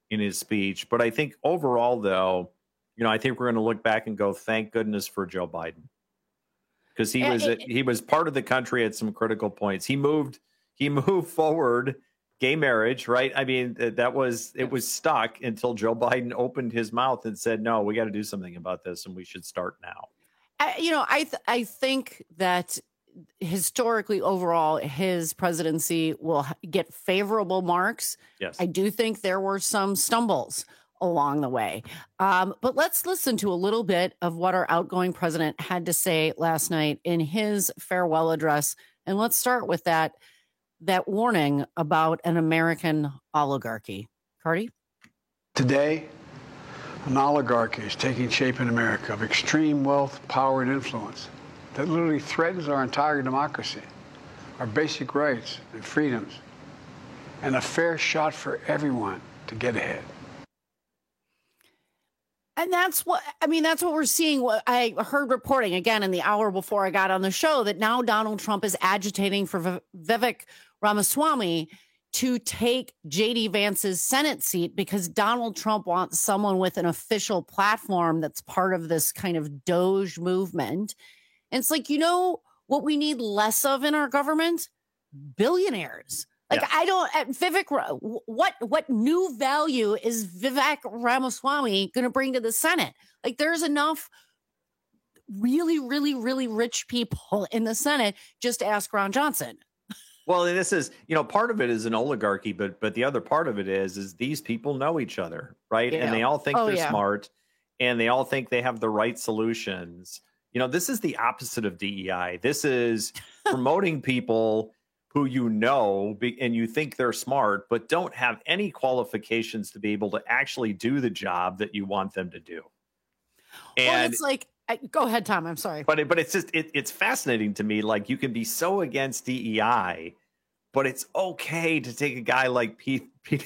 in his speech. But I think overall, though, you know, I think we're going to look back and go, thank goodness for Joe Biden. Because he was it, he was part of the country at some critical points. He moved he moved forward gay marriage, right? I mean, that was it was stuck until Joe Biden opened his mouth and said, "No, we got to do something about this, and we should start now." I, you know, I th- I think that historically, overall, his presidency will get favorable marks. Yes, I do think there were some stumbles along the way. Um, but let's listen to a little bit of what our outgoing president had to say last night in his farewell address. And let's start with that, that warning about an American oligarchy. Cardi? Today, an oligarchy is taking shape in America of extreme wealth, power, and influence that literally threatens our entire democracy, our basic rights and freedoms, and a fair shot for everyone to get ahead. And that's what, I mean, that's what we're seeing. What I heard reporting again in the hour before I got on the show that now Donald Trump is agitating for v- Vivek Ramaswamy to take J D Vance's Senate seat because Donald Trump wants someone with an official platform that's part of this kind of Doge movement. And it's like, you know what we need less of in our government? Billionaires. Like, yeah. I don't, at Vivek, what what new value is Vivek Ramaswamy going to bring to the Senate? Like, there's enough really, really, really rich people in the Senate. Just ask Ron Johnson. Well, this is, you know, part of it is an oligarchy, but but the other part of it is, is these people know each other, right? Yeah. And they all think oh, they're yeah. smart, and they all think they have the right solutions. You know, this is the opposite of D E I. This is promoting people who you know and you think they're smart, but don't have any qualifications to be able to actually do the job that you want them to do. And well, it's like, I, go ahead, Tom. I'm sorry. But it, but it's just, it, it's fascinating to me. Like, you can be so against D E I, but it's okay to take a guy like Pete, Pete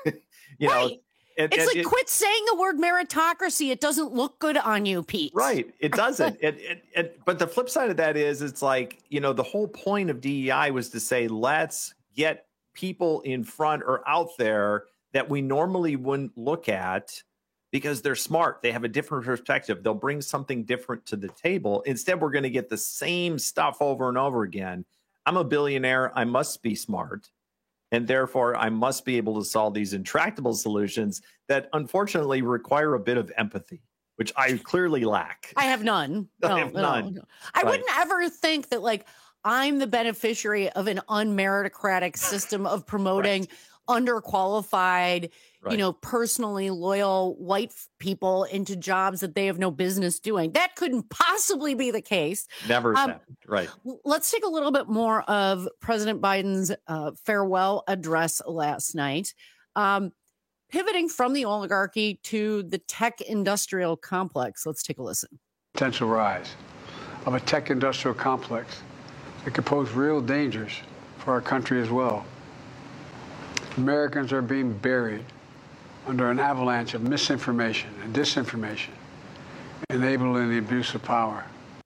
you right. know, It, it's it, like, it, quit saying the word meritocracy. It doesn't look good on you, Pete. Right. It doesn't. it, it, it, but the flip side of that is, it's like, you know, the whole point of D E I was to say, let's get people in front or out there that we normally wouldn't look at because they're smart. They have a different perspective. They'll bring something different to the table. Instead, we're going to get the same stuff over and over again. I'm a billionaire. I must be smart. And therefore, I must be able to solve these intractable solutions that unfortunately require a bit of empathy, which I clearly lack. I have none. No, I have no, none. No. I right. wouldn't ever think that, like, I'm the beneficiary of an unmeritocratic system of promoting right. underqualified, right. you know, personally loyal white people into jobs that they have no business doing. That couldn't possibly be the case. Never um, happened. Right. Let's take a little bit more of President Biden's uh, farewell address last night. Um, pivoting from the oligarchy to the tech industrial complex. Let's take a listen. Potential rise of a tech industrial complex that could pose real dangers for our country as well. Americans are being buried under an avalanche of misinformation and disinformation, enabling the abuse of power.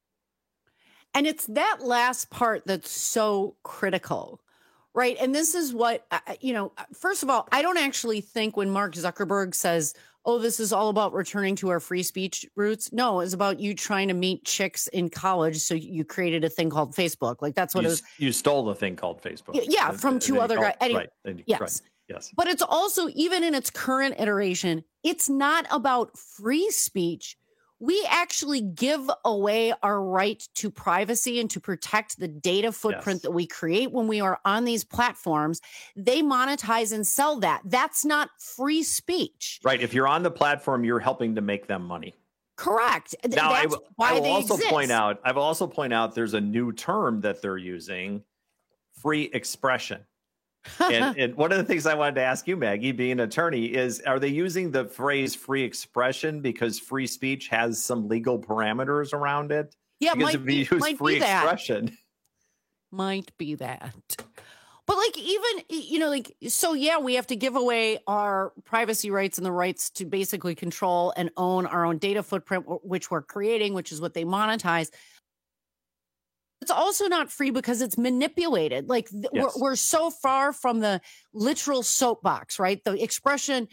And it's that last part that's so critical, right? And this is what, you know, first of all, I don't actually think when Mark Zuckerberg says, oh, this is all about returning to our free speech roots. No, it's about you trying to meet chicks in college. So you created a thing called Facebook. Like, that's what you, it was. You stole the thing called Facebook. Yeah, from two other guys. Anyway, right. Yes. Right. Yes. But it's also, even in its current iteration, it's not about free speech. We actually give away our right to privacy and to protect the data footprint yes. that we create when we are on these platforms. They monetize and sell that. That's not free speech. Right. If you're on the platform, you're helping to make them money. Correct. Now, That's I, w- why I will they also exist. point out, I will also point out there's a new term that they're using, free expression. and, and one of the things I wanted to ask you, Maggie, being an attorney, is are they using the phrase free expression because free speech has some legal parameters around it? Yeah, because might if be, you use might free be that. expression. Might be that. But like, even, you know, like, so yeah, we have to give away our privacy rights and the rights to basically control and own our own data footprint, which we're creating, which is what they monetize. It's also not free because it's manipulated. Like th- yes. we're, we're so far from the literal soapbox, right? The expression,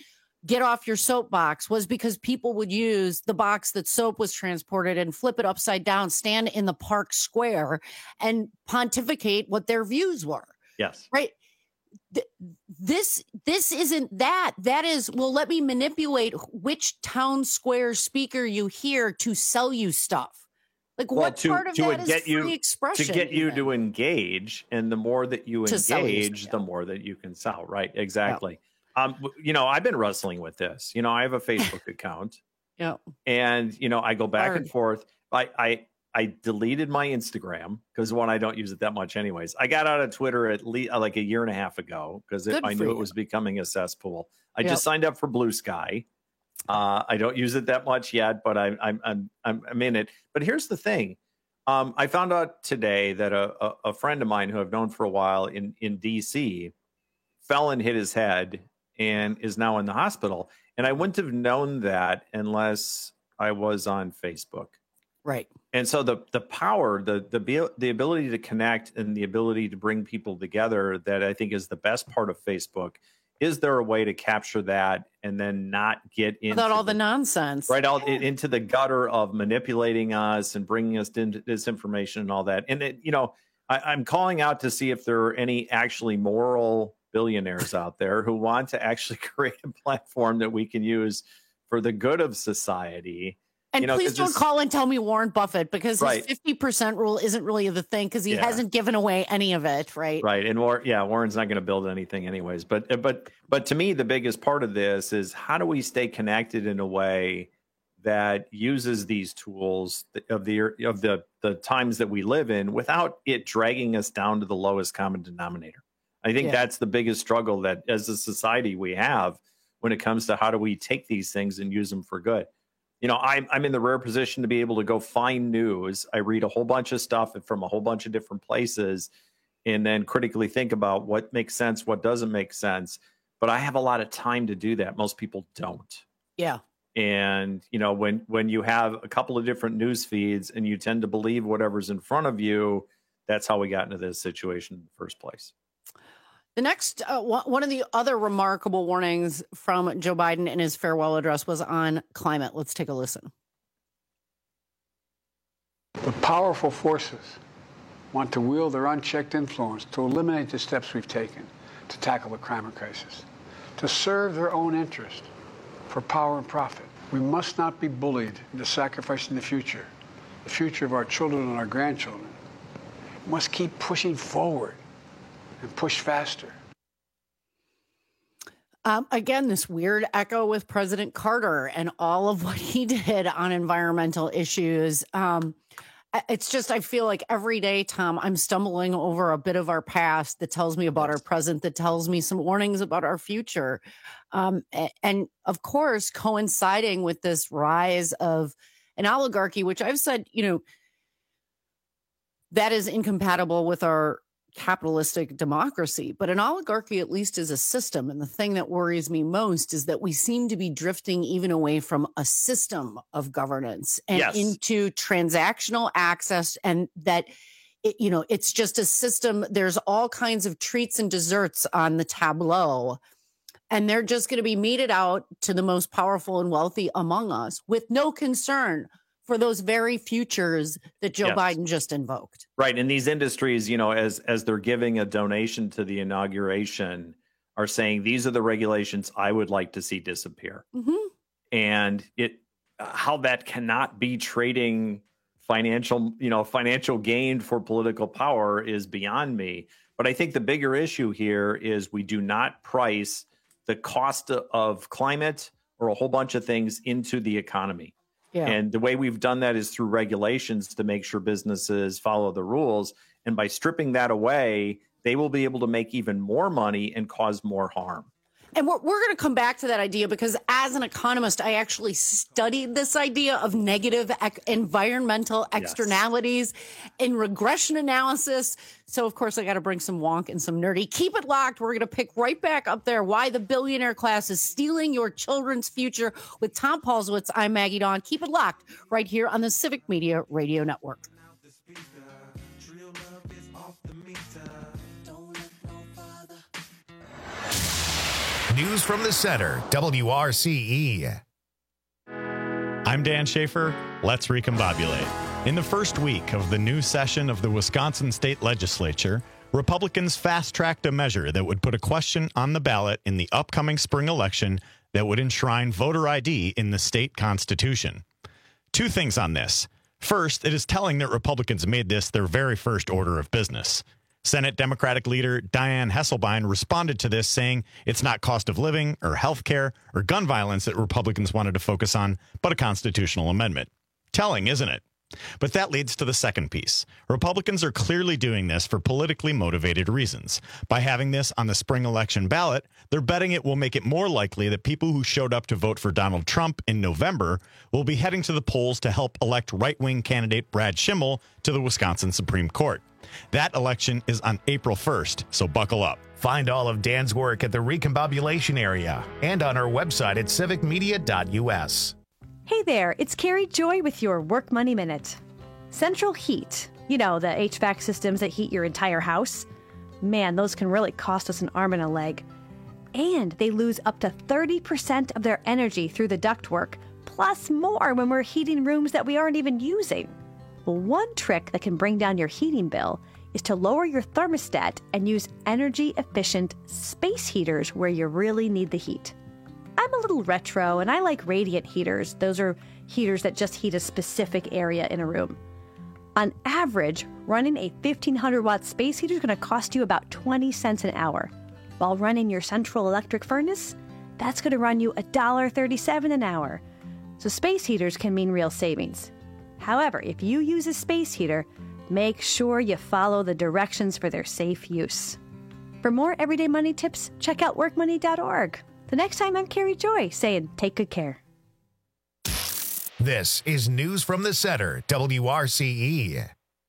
get off your soapbox was because people would use the box that soap was transported and flip it upside down, stand in the park square and pontificate what their views were. Yes. Right. Th- this this isn't that. That is, well, let me manipulate which town square speaker you hear to sell you stuff. Like, well, what to, part of to that is get free you, expression? To get you even? to engage, and the more that you To sell you engage, stuff, the more that you can sell. Right? Exactly. Yeah. Um, you know, I've been wrestling with this. You know, I have a Facebook account. Yeah. And you know, I go back Hard. and forth. I I I deleted my Instagram because one, I don't use it that much, anyways. I got out of Twitter at least like a year and a half ago because I knew you. it was becoming a cesspool. I Yep. just signed up for Blue Sky. Uh, I don't use it that much yet, but I, I'm I'm I'm I'm in it. But here's the thing. Um, I found out today that a, a, a friend of mine who I've known for a while in, in D C fell and hit his head and is now in the hospital. And I wouldn't have known that unless I was on Facebook. Right. And so the the power, the the the ability to connect and the ability to bring people together, that I think is the best part of Facebook. Is there a way to capture that and then not get into Without all the, the nonsense. right out into the gutter of manipulating us and bringing us into disinformation and all that? And it, you know, I, I'm calling out to see if there are any actually moral billionaires out there who want to actually create a platform that we can use for the good of society. And you know, please don't just, call and tell me Warren Buffett, because right. his fifty percent rule isn't really the thing, because he Yeah. hasn't given away any of it. Right. Right. And War, yeah, Warren's not going to build anything anyways. But but but to me, the biggest part of this is how do we stay connected in a way that uses these tools of the of the the times that we live in without it dragging us down to the lowest common denominator. I think Yeah. that's the biggest struggle that as a society we have when it comes to how do we take these things and use them for good. You know, I'm I'm in the rare position to be able to go find news. I read a whole bunch of stuff from a whole bunch of different places and then critically think about what makes sense, what doesn't make sense. But I have a lot of time to do that. Most people don't. Yeah. And, you know, when when you have a couple of different news feeds and you tend to believe whatever's in front of you, that's how we got into this situation in the first place. The next, uh, one of the other remarkable warnings from Joe Biden in his farewell address was on climate. Let's take a listen. The powerful forces want to wield their unchecked influence to eliminate the steps we've taken to tackle the climate crisis, to serve their own interest for power and profit. We must not be bullied into sacrificing the future, the future of our children and our grandchildren. We must keep pushing forward and push faster. Um, again, this weird echo with President Carter and all of what he did on environmental issues. Um, it's just, I feel like every day, Tom, I'm stumbling over a bit of our past that tells me about our present, that tells me some warnings about our future. Um, and, and of course, coinciding with this rise of an oligarchy, which I've said, you know, that is incompatible with our capitalistic democracy, but an oligarchy at least is a system. And the thing that worries me most is that we seem to be drifting even away from a system of governance and Yes. into transactional access, and that it, you know, it's just a system. There's all kinds of treats and desserts on the tableau, and they're just going to be meted out to the most powerful and wealthy among us with no concern for those very futures that Joe Yes. Biden just invoked. Right. And these industries, you know, as as they're giving a donation to the inauguration, are saying these are the regulations I would like to see disappear. Mm-hmm. And it how that cannot be trading financial, you know, financial gain for political power is beyond me. But I think the bigger issue here is we do not price the cost of climate or a whole bunch of things into the economy. Yeah. And the way we've done that is through regulations to make sure businesses follow the rules. And by stripping that away, they will be able to make even more money and cause more harm. And we're, we're going to come back to that idea, because as an economist, I actually studied this idea of negative ec- environmental externalities in regression analysis. So, of course, I got to bring some wonk and some nerdy. Keep it locked. We're going to pick right back up there why the billionaire class is stealing your children's future with Tom Paulswitz. I'm Maggie Dawn. Keep it locked right here on the Civic Media Radio Network. News from the Center, W R C E. I'm Dan Schaefer. Let's recombobulate. In the first week of the new session of the Wisconsin State Legislature, Republicans fast-tracked a measure that would put a question on the ballot in the upcoming spring election that would enshrine voter I D in the state constitution. Two things on this. First, it is telling that Republicans made this their very first order of business. Senate Democratic leader Dianne Hesselbein responded to this, saying it's not cost of living or health care or gun violence that Republicans wanted to focus on, but a constitutional amendment. Telling, isn't it? But that leads to the second piece. Republicans are clearly doing this for politically motivated reasons. By having this on the spring election ballot, they're betting it will make it more likely that people who showed up to vote for Donald Trump in November will be heading to the polls to help elect right-wing candidate Brad Schimmel to the Wisconsin Supreme Court. That election is on April first, so buckle up. Find all of Dan's work at the Recombobulation area and on our website at civic media dot U S. Hey there, it's Carrie Joy with your Work Money Minute. Central Heat, you know, the H V A C systems that heat your entire house. Man, those can really cost us an arm and a leg. And they lose up to thirty percent of their energy through the ductwork, plus more when we're heating rooms that we aren't even using. Well, one trick that can bring down your heating bill is to lower your thermostat and use energy-efficient space heaters where you really need the heat. I'm a little retro, and I like radiant heaters. Those are heaters that just heat a specific area in a room. On average, running a fifteen hundred watt space heater is going to cost you about twenty cents an hour. While running your central electric furnace, that's going to run you one dollar and thirty-seven cents an hour. So space heaters can mean real savings. However, if you use a space heater, make sure you follow the directions for their safe use. For more everyday money tips, check out work money dot org. The next time, I'm Carrie Joy saying, take good care. This is News from the Center, W R C E.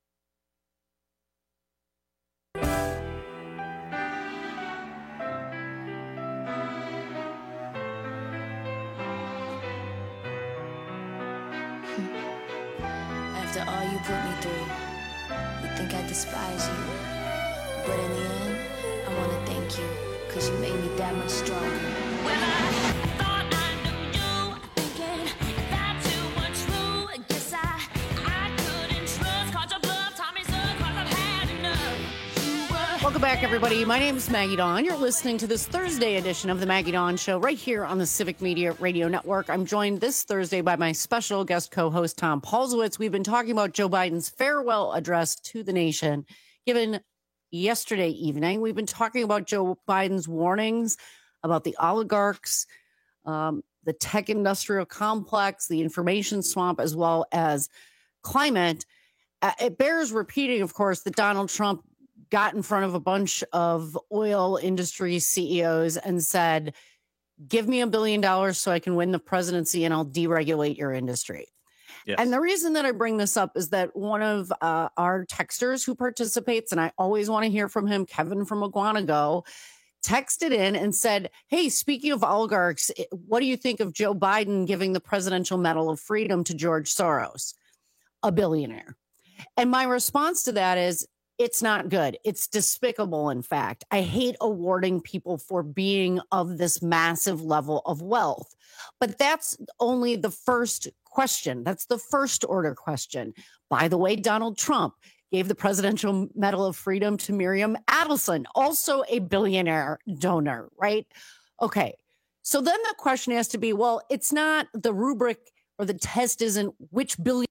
After all you put me through, you think I despise you. But in the end, I want to thank you, because you made me that much stronger. When I thought I knew you, thinking that you were true, guess I, I couldn't trust, caught your bluff, taught me so, cause I've had enough. You were Welcome back, everybody. My name is Maggie Dawn. You're listening to this Thursday edition of the Maggie Dawn Show right here on the Civic Media Radio Network. I'm joined this Thursday by my special guest co-host, Tom Paulsowitz. We've been talking about Joe Biden's farewell address to the nation given yesterday evening. We've been talking about Joe Biden's warnings about the oligarchs, um, the tech industrial complex, the information swamp, as well as climate. Uh, it bears repeating, of course, that Donald Trump got in front of a bunch of oil industry C E Os and said, give me a billion dollars so I can win the presidency and I'll deregulate your industry. Yes. And the reason that I bring this up is that one of uh, our texters who participates, and I always want to hear from him, Kevin from Aguanago, texted in and said, hey, speaking of oligarchs, what do you think of Joe Biden giving the Presidential Medal of Freedom to George Soros, a billionaire? And my response to that is, it's not good. It's despicable, in fact. I hate awarding people for being of this massive level of wealth. But that's only the first question. That's the first order question. By the way, Donald Trump gave the Presidential Medal of Freedom to Miriam Adelson, also a billionaire donor, right? Okay. So then the question has to be, well, it's not the rubric or the test isn't which billionaire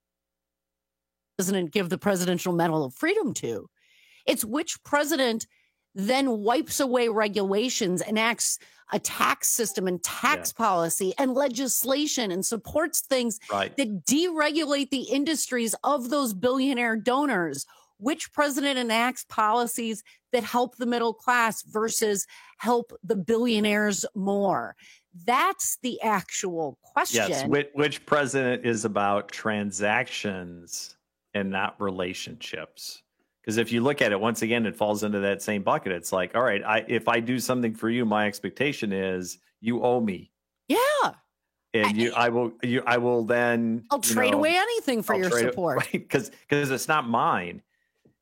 president give the Presidential Medal of Freedom to. It's which president then wipes away regulations, enacts a tax system and tax yeah. policy and legislation and supports things right. that deregulate the industries of those billionaire donors. Which president enacts policies that help the middle class versus help the billionaires more? That's the actual question. Yes, which, which president is about transactions and not relationships? Because if you look at it, once again, it falls into that same bucket. It's like, all right, I, if I do something for you, my expectation is you owe me. Yeah. And you, I will, you, I will then. I'll trade know, away anything for I'll your support, it, right? Because because it's not mine.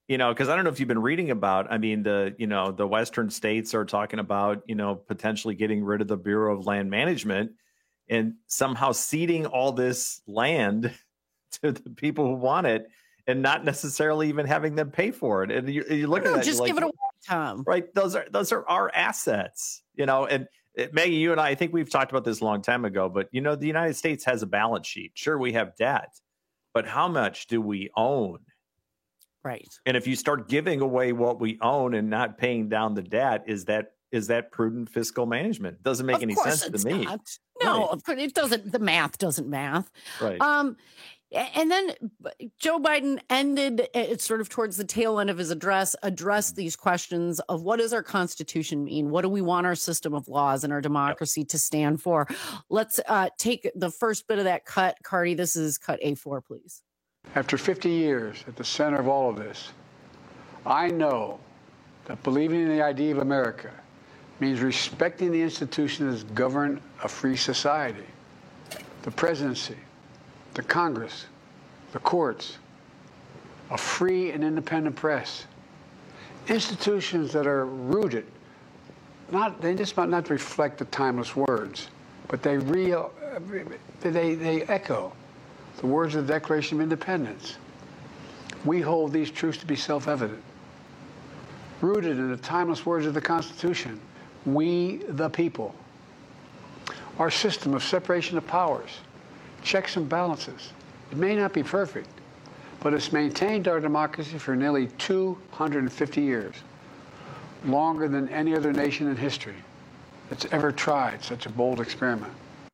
you know, because I don't know if you've been reading about, I mean, the, you know, the Western states are talking about, you know, potentially getting rid of the Bureau of Land Management and somehow ceding all this land to the people who want it and not necessarily even having them pay for it. And you, you look know, at that, just like, give it away, Tom. Right. Those are, those are our assets, you know, and uh, Maggie, you and I, I think we've talked about this a long time ago, but you know, the United States has a balance sheet. Sure, we have debt, but how much do we own? Right. And if you start giving away what we own and not paying down the debt, is that is that prudent fiscal management? Doesn't make Of any course sense it's to me. not. No, Right. of course it doesn't. The math doesn't math. Right. Um, a- and then Joe Biden ended uh, sort of towards the tail end of his address, addressed these questions of what does our Constitution mean? What do we want our system of laws and our democracy to stand for? Let's uh, take the first bit of that cut, Cardi. This is cut A four, please. After fifty years at the center of all of this, I know that believing in the idea of America means respecting the institutions that govern a free society. The presidency, the Congress, the courts, a free and independent press. Institutions that are rooted, not, they just might not reflect the timeless words, but they real, they, they echo the words of the Declaration of Independence. We hold these truths to be self-evident. Rooted in the timeless words of the Constitution, we the people. Our system of separation of powers, checks and balances. It may not be perfect, but it's maintained our democracy for nearly two hundred fifty years, longer than any other nation in history that's ever tried such a bold experiment.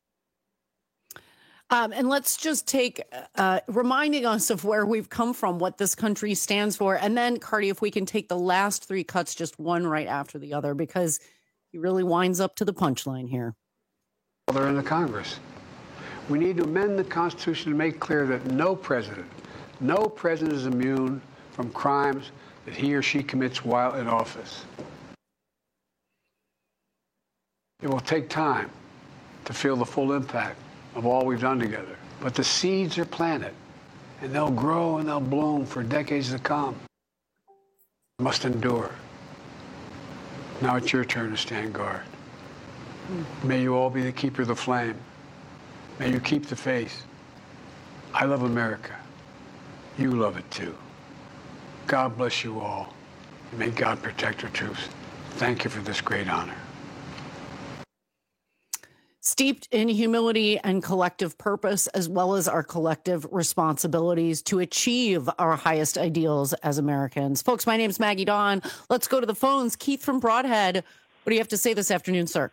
Um, and let's just take uh, reminding us of where we've come from, what this country stands for. And then, Cardi, if we can take the last three cuts, just one right after the other, because he really winds up to the punchline here. They're in the Congress. We need to amend the Constitution to make clear that no president, no president is immune from crimes that he or she commits while in office. It will take time to feel the full impact of all we've done together. But the seeds are planted, and they'll grow and they'll bloom for decades to come. We must endure. Now it's your turn to stand guard. May you all be the keeper of the flame. May you keep the faith. I love America. You love it too. God bless you all. And may God protect our troops. Thank you for this great honor. Steeped in humility and collective purpose, as well as our collective responsibilities to achieve our highest ideals as Americans. Folks, my name's Maggie Dawn. Let's go to the phones. Keith from Broadhead. What do you have to say this afternoon, sir?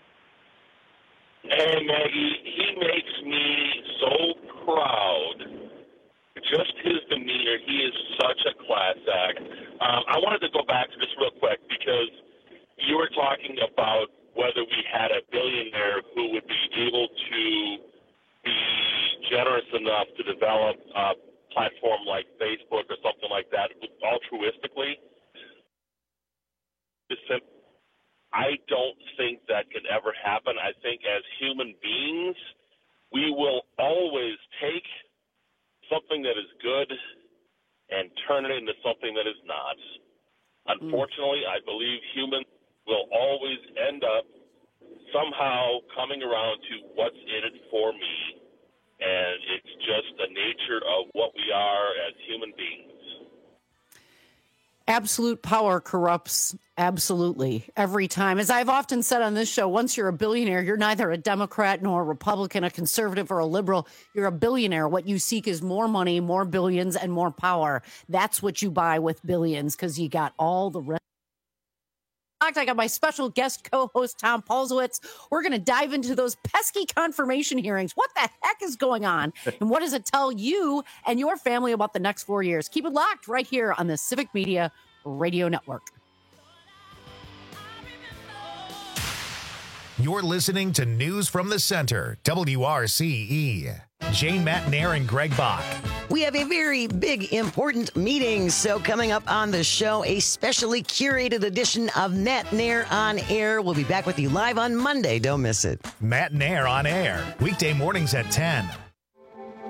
Hey, Maggie. He makes me so proud. Just his demeanor. He is such a class act. Um, I wanted to go back to this real quick because you were talking about whether we had a billionaire who would be able to be generous enough to develop a platform like Facebook or something like that altruistically. I don't think that can ever happen. I think as human beings, we will always take something that is good and turn it into something that is not. Unfortunately, I believe humans will always end up somehow coming around to what's in it for me, and it's just the nature of what we are as human beings. Absolute power corrupts absolutely every time. As I've often said on this show, once you're a billionaire, you're neither a Democrat nor a Republican, a conservative or a liberal. You're a billionaire. What you seek is more money, more billions, and more power. That's what you buy with billions because you got all the rest. I got my special guest co-host, Tom Paulsowitz. We're going to dive into those pesky confirmation hearings. What the heck is going on? And what does it tell you and your family about the next four years? Keep it locked right here on the Civic Media Radio Network. You're listening to News from the Center, W R C E. Jane Matnair and Greg Bach. We have a very big, important meeting. So coming up on the show, a specially curated edition of Matt Nair on Air. We'll be back with you live on Monday. Don't miss it. Matt Nair on Air, weekday mornings at ten.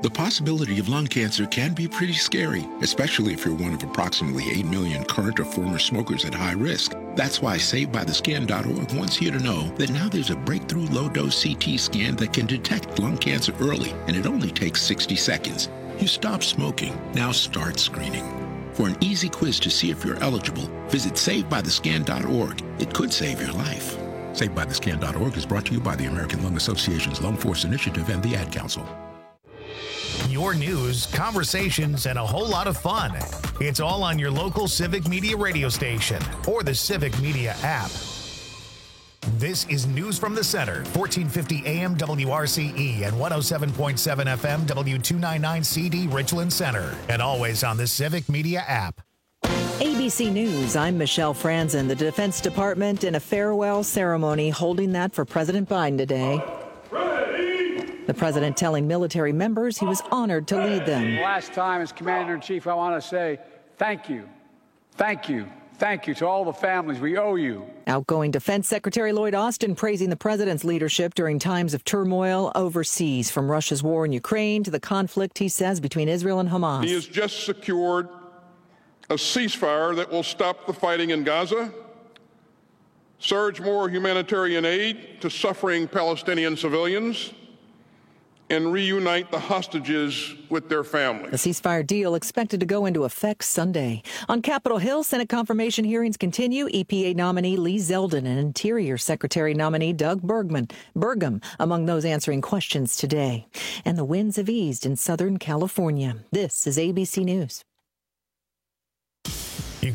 The possibility of lung cancer can be pretty scary, especially if you're one of approximately eight million current or former smokers at high risk. That's why Saved By The Scan dot org wants you to know that now there's a breakthrough low-dose C T scan that can detect lung cancer early, and it only takes sixty seconds. You stop smoking, now start screening. For an easy quiz to see if you're eligible, visit Saved By The Scan dot org. It could save your life. Saved By The Scan dot org is brought to you by the American Lung Association's Lung Force Initiative and the Ad Council. Your news, conversations, and a whole lot of fun. It's all on your local Civic Media radio station or the Civic Media app. This is News from the Center, fourteen fifty A M W R C E and one oh seven point seven F M W two ninety-nine C D Richland Center, and always on the Civic Media app. A B C News, I'm Michelle Franzen. The Defense Department in a farewell ceremony holding that for President Biden today. The president telling military members he was honored to lead them. Last time as Commander-in-Chief, I want to say thank you, thank you, thank you to all the families. We owe you. Outgoing Defense Secretary Lloyd Austin praising the president's leadership during times of turmoil overseas, from Russia's war in Ukraine to the conflict, he says, between Israel and Hamas. He has just secured a ceasefire that will stop the fighting in Gaza, surge more humanitarian aid to suffering Palestinian civilians, and reunite the hostages with their families. The ceasefire deal expected to go into effect Sunday. On Capitol Hill, Senate confirmation hearings continue. E P A nominee Lee Zeldin and Interior Secretary nominee Doug Bergman, Burgum among those answering questions today. And the winds have eased in Southern California. This is A B C News.